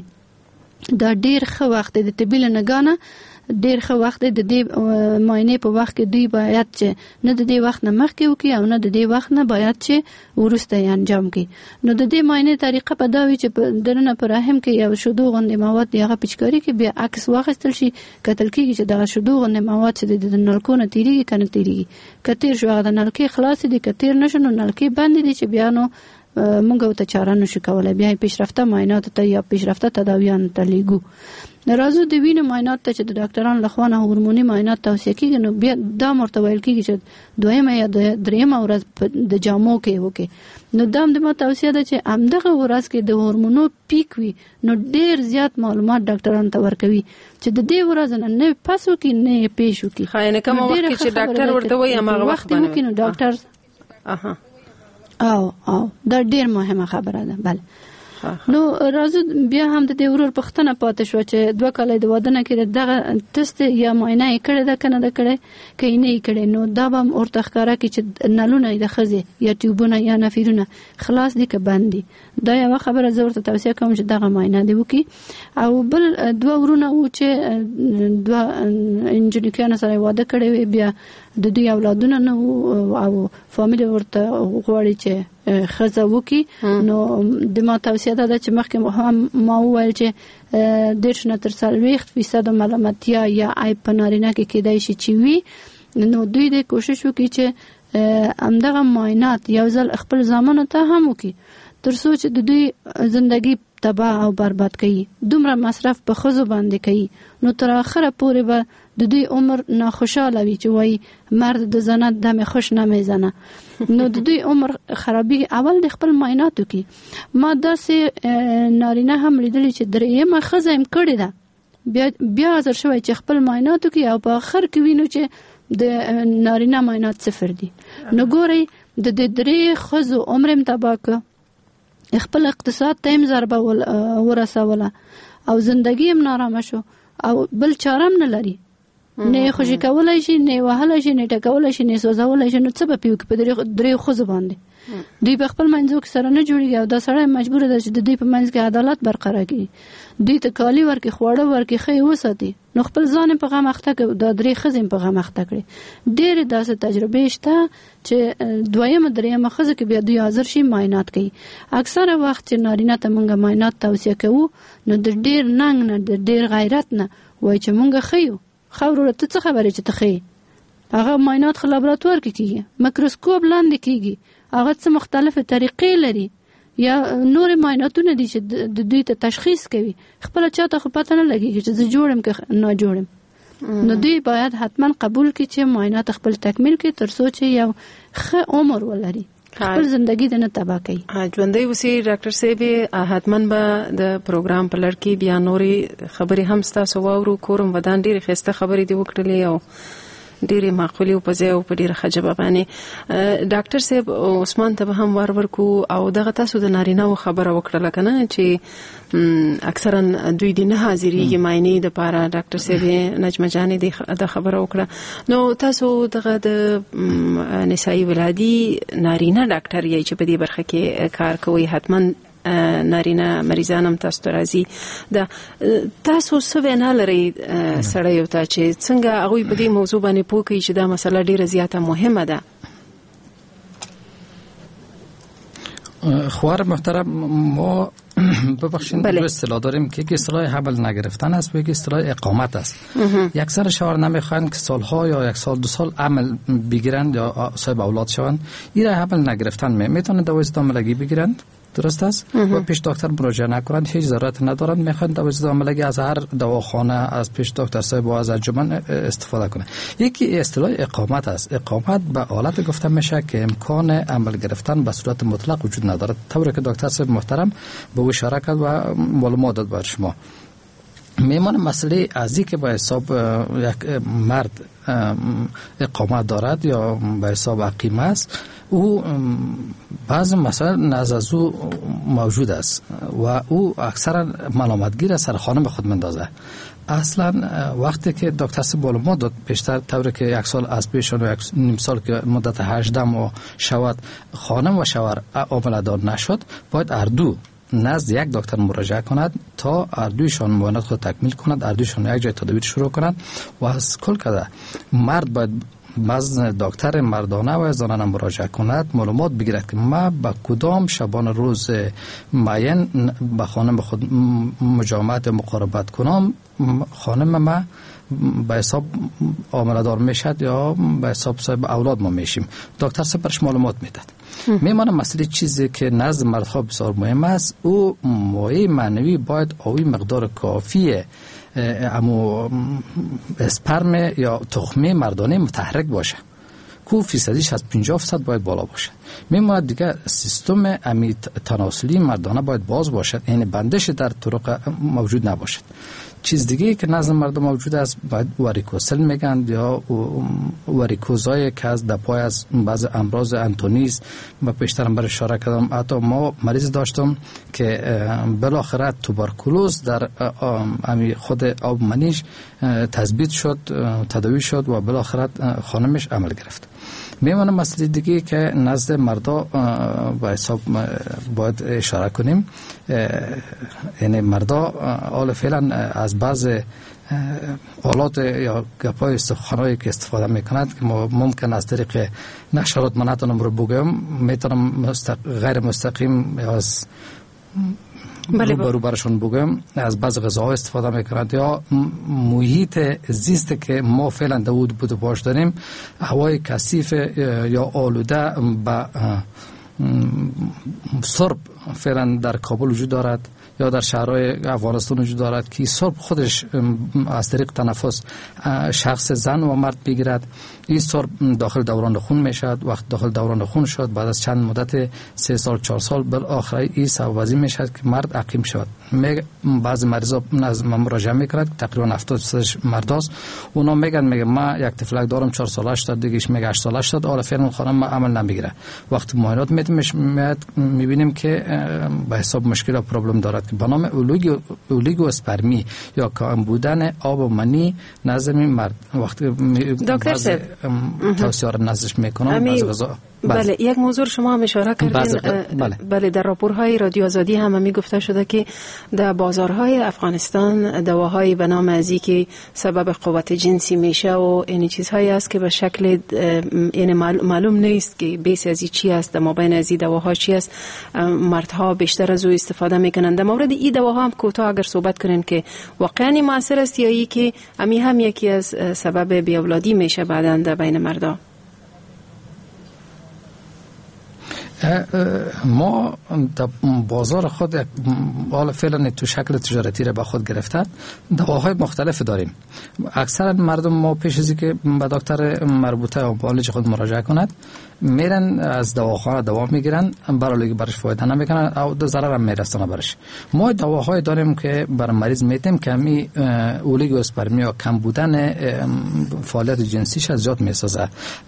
دا ډیر ښه وخت دی د طبي له نګانه ډیر ښه وخت دی د دې معاینې په وخت کې دوی باید چې نه د دې وخت نه مخکې وکړي او نه د دې وخت نه باید چې وروسته یې انجام کړي. نو د دې معاینې طریقه په دا وي چې دننه په رحم کې یو شیدو غوندې مواد دی هغه پیچکاري کې بیا عکس واخیستل شي کتل کېږي چې دغه شیدو غوندې مواد چې د نلکو نه تیریږي که نه تیریږي. که تیر شو هغه د نلکې خلاصې دي که تیر نه شو نو نلکې بندې دي چې بیا نو مونږ ورته چاره نشو کولی بیا یې پیشرفته معایناتو ته یا پیشرفته تداویانو ته لیږو. راځو د وینې معاینات ته چې د ډاکټرانو لخوا نه هورموني معاینات توصیه کېږي نو بیا دا ورته ویل کېږي چې دویمه یا درېیمه ورځ د جامو کې وکړي. نو دا هم د ما توصیه ده چې همدغه ورځ کې د هورمونو پیک وي نو ډېر زیات معلومات ډاکټرانو ته ورکوي چې د دې ورځ نه نه پس وکړي نه یې پیش وکړي. ښه یعنې کومه وخت کې چې ډاکټر ورته وایي هماغه وخت باندې وکړي نو ډاکټر اها او او دا ډېر مهمه خبره ده. بله نو راځو بیا هم د دې ورور پښتنه پاتې شو چې دوه کاله د واده نه کې دغه ټیسټ یا معاینه یې کړې ده کنه ده کړې که یې نه یې کړې نو دا به هم ورته ښکاره کړي چې نلونه د ښځې یا ټیوبونه یا نفیرونه خلاص دي که بند دي. دا یوه خبره زه ورته توصیه کوم چې دغه معاینه دې وکړي. او بل دوه ورونه وو چې دوه انجنیکانو سره واده کړی وي بیا د دوی اولادونه نه وو او فامیل ورته غواړي چې ښځه وکړي نو د ما توصیه ده چې مخکې هم ما وویل چې دېرش نه تر څلوېښت فیصده ملامتیا یا عیب په نارینه کې کیدای شي چې وي نو دوی دې کوشش وکړي چې همدغه معاینات یو ځل خپل زامنو ته هم وکړي تر څو چې د دوی زندگی تباه او برباد کوي. دومره مصرف په ښځو باندې کوي نو تر آخره پورې به د دوی عمر ناخوشاله وي چې وایي مرد د زنه دمې خوش نه میزنه نو د دوی عمر خرابېږي. اول د خپل معایناتو کې ما داسې نارینه هم لیدلی چې درېیمه ښځه یم کړې ده بیا بیا حاضر شوی چې خپل معایناتو کې او په آخر کې وینو چې د نارینه معاینات صفر دي. نو ګورئ د دې درې ښځو عمر م تباه کړه خپل اقتصاد ته هم ضربه ورسوله او زندگی هم نارامه شو او بل چاره هم نه لري نه خوشی کولای شي، نه وهلای شي، نه ټکولای شي، نه سوځولای شي. نو څه به پیو کې په درې خو باندې دوی په خپل منځو کې سره نه جوړیږي او دا سړی مجبور دی چې د دوی په منځ کې عدالت برقرار کړي، دوی ته کالي ورکړي، خواړه ورکړي، ښه یې وساتي، نو خپل ځان په غم اخته کړي، دا درې ښځې په غم اخته کړي. ډېرې داسې تجربې شته چې دویمه دریمه ښځه کې بیا دوی حاضر شي معاینات کوي. اکثره وخت چې نارینه ته موږ معاینات توصیه کوو نو د ډېر ننګ نه د ډېر غیرت نه وایي چې موږ ښه یو. ښه وروره ته څه خبرې چې ته ښه یې؟ هغه معاینات خو لابراتوار کې کېږي، مایکروسکوپ لاندې کېږي، هغه څه مختلفې طریقې لري یا نورې معایناتونه دي چې د دوی ته تشخیص کوي. خپله چاته خو پته نه لګېږي چې زه جوړ یم که نه جوړ یم. نو دوی باید حتما قبول کړي چې معاینات خپل تکمیل کړي تر څو چې یو ښه عمر ولري، خپل زندگی د نه تباه کوي. ژوندۍ اوسئ ډاکټر صاحب. حتما به د پروګرام په لړ کې بیا نورې خبرې هم ستاسو واورو. کورم ودان ډېرې ښایسته خبرې دې وکړلې او ډېرې معقولې او په ځای او په ډېره ښه ژبه باندې. ډاکټر صاحب عثمان ته به هم ور ورکو او دغه تاسو د نارینه‌و خبره وکړله که نه چې اکثرا دوی دې نه حاضرېږي معاینې دپاره. ډاکټر صاحب نجمه جانې دا خبره وکړه. نو تاسو دغه د نسایي ولادي نارینه ډاکټر یې چې په دې برخه کې کار کوئ، حتما نارینه مریضان هم تاسو ته راځي. دا تاسو څه وینا لرئ سړیو ته چې څنګه هغوی په دې موضوع باندې پوه کړي چې دا مسله ډېره زیاته مهمه ده؟ خواهر محترم، ما ببخشید دو اصطلاح داریم که یک اصطلاح حمل نگرفتن است و یک اصطلاح اقامت است. یکسر شوهر نمیخواهند که سالها یا یک سال دو سال عمل بگیرند یا صاحب اولاد شوند. این را حمل نگرفتن می میتونند دوای ضد حاملگی بگیرند، درست است؟ و پیش دکتر مراجعه نکنند، هیچ ضرورت ندارند. میخواهند دوای ضد حاملگی از هر دواخانه، از پیش دکتر صاحب و از انجمن استفاده کنند. یکی اصطلاح اقامت است. اقامت به حالت گفته میشه که امکان عمل گرفتن به صورت مطلق وجود ندارد. طوری که دکتر صاحب محترم به او اشاره کرد و معلومات داد بر شما. میمان مسئله ازی که به حساب یک مرد اقامت دارد یا به حساب اقیمه است، او بعض مسائل از او موجود است و او اکثرا ملامتگیر سر خانم خود مندازه. اصلا وقتی که دکتر صاحب معلومات داد پیشتر طوری که یک سال از پیش و یک نیم سال که مدت هجده ماه شود خانم و شوهر عامل دار نشد، باید هر دو نزد یک دکتر مراجعه کند تا هر دویشان معاینات خود تکمیل کند، هر دویشان یک جای تداوی شروع کند و از کل کده مرد باید باز دکتر مردانه و زنانه مراجعه کند، معلومات بگیرد که ما با کدام شبانه روز معین با خانم خود مجامعت مقاربت کنم، خانم ما به حساب عامل دار میشد یا به حساب صاحب اولاد ما میشیم. دکتر صاحب برش معلومات میداد. میمانه مسئله چیزی که نزد مردها بسیار مهم است، او مایع معنوی باید اوی مقدار کافیه اما اسپرم یا تخمه مردانه متحرک باشه که فیصدیش از پنجاه درصد باید بالا باشه. میماند دیگه سیستم امی تناسلی مردانه باید باز باشد، یعنی بندش در طرق موجود نباشد. چیز دیگه که نزد مردم موجود است باید واریکوسل میگن یا واریکوزای که از دپای از بعض امراض انتونیز و پیشترم برای اشاره کردم. حتی ما مریض داشتم که بالاخره توبرکولوز در خود آب منیش تثبیت شد، تداوی شد و بالاخره خانمش عمل گرفت. میمونه مسئله دیگه که نزد مردا با حساب باید اشاره کنیم، یعنی مردا حال فعلا از بعض آلات یا گپای استخوانایی که استفاده میکنند که ممکن از طریق نشرات من نتونم رو بگم، میتونم مستق... غیر مستقیم یا از رو برو برشون بگم از بعض غذاها استفاده میکنند یا محیط زیست که ما فعلا داود بود باش داریم، هوای کثیف یا آلوده با سرب فعلا در کابل وجود دارد یا در شهرهای افغانستان وجود دارد که سرب خودش از طریق تنفس شخص زن و مرد بگیرد. این سرب داخل دوران خون میشد، وقت داخل دوران خون شد بعد از چند مدت سه سال چهار سال بالاخره این سبب میشد که مرد عقیم شود. میگه بعضی مریضا نزد من مراجعه میکنند تقریبا هفتاد درصد مرداست، اونا میگن میگه ما یک تفلک دارم چهار سالش داد، دیگهش میگه هشت سالش داد، حالا فعلا خانم عمل نمیگیره. وقتی معاینات میبینیم که به حساب مشکل و پرابلم دارد که به نام اولیگواسپرمی یا کم بودن آب و منی نزد مرد. وقتی دکتر صاحب توصیه را نزدش میکنم بعضی غذا. بله یک موضوع شما هم اشاره کردین. بله. بله در راپورهای رادیو آزادی هم می گفته شده که در بازارهای افغانستان دواهایی به نام ازی که سبب قوت جنسی میشه و این چیزهایی است که به شکل این معلوم نیست که بیس ازی چی است، در مابین ازی دواها چی است، مردها بیشتر از او استفاده میکنند. در مورد این دواها هم کوتاه اگر صحبت کنین که واقعا مؤثر است یا ای که امی هم یکی از سبب بیاولادی میشه بعداً در بین مردا؟ ما در بازار خود حالا فعلا تو شکل تجارتی را به خود گرفته دواهای مختلف داریم. اکثر مردم ما پیش از اینکه به دکتر مربوطه و بالج خود مراجعه کند میرن از دواخانه دوا میگیرن، برای برش فایده نمیکنن او دو ضرر هم میرسونه برش. ما دواهای داریم که بر مریض میتیم که می اولیگواسپرمی یا کم بودن فعالیت جنسیش از جات میسازه،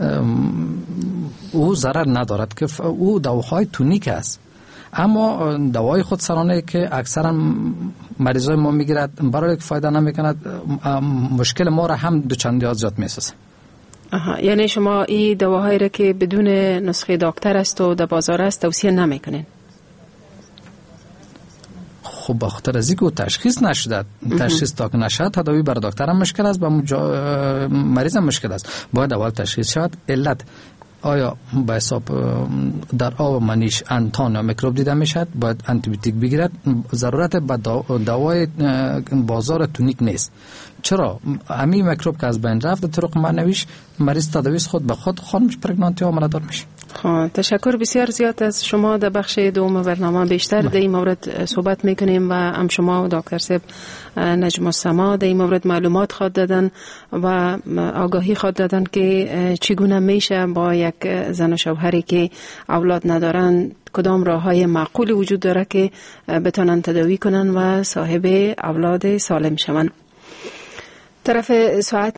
او ضرر ندارد که او دواهای تونیک است. اما دوای خودسرانه که اکثرا مریضای ما میگیرد برای فایده نمیکند، مشکل ما را هم دو چندی از جات میسازه. آها، یعنی شما این دواهایی را که بدون نسخه دکتر است و در بازار است توصیه نمیکنین؟ خب به خاطر از اینکه تشخیص نشده، تشخیص تا که نشد تداوی بر دکتر هم مشکل است، با مریض هم مشکل است. باید اول تشخیص شود علت آیا به حساب در آب منیش انتان یا میکروب دیده میشد، باید آنتی بیوتیک بگیرد. ضرورت به دوای بازار تونیک نیست. چرا؟ امی میکروب که از بین رفت طرق معنویش مریض تداویش خود به خود خانمش پرگنانتی عامله دار میشه. خب تشکر بسیار زیاد از شما. در بخش دوم برنامه بیشتر در این مورد صحبت میکنیم و هم شما و دکتر صاحب نجم السما در این مورد معلومات خود دادن و آگاهی خود دادن که چگونه میشه با یک زن و شوهری که اولاد ندارن کدام راههای معقول وجود داره که بتونن تداوی کنن و صاحب اولاد سالم شون. طرف ساعت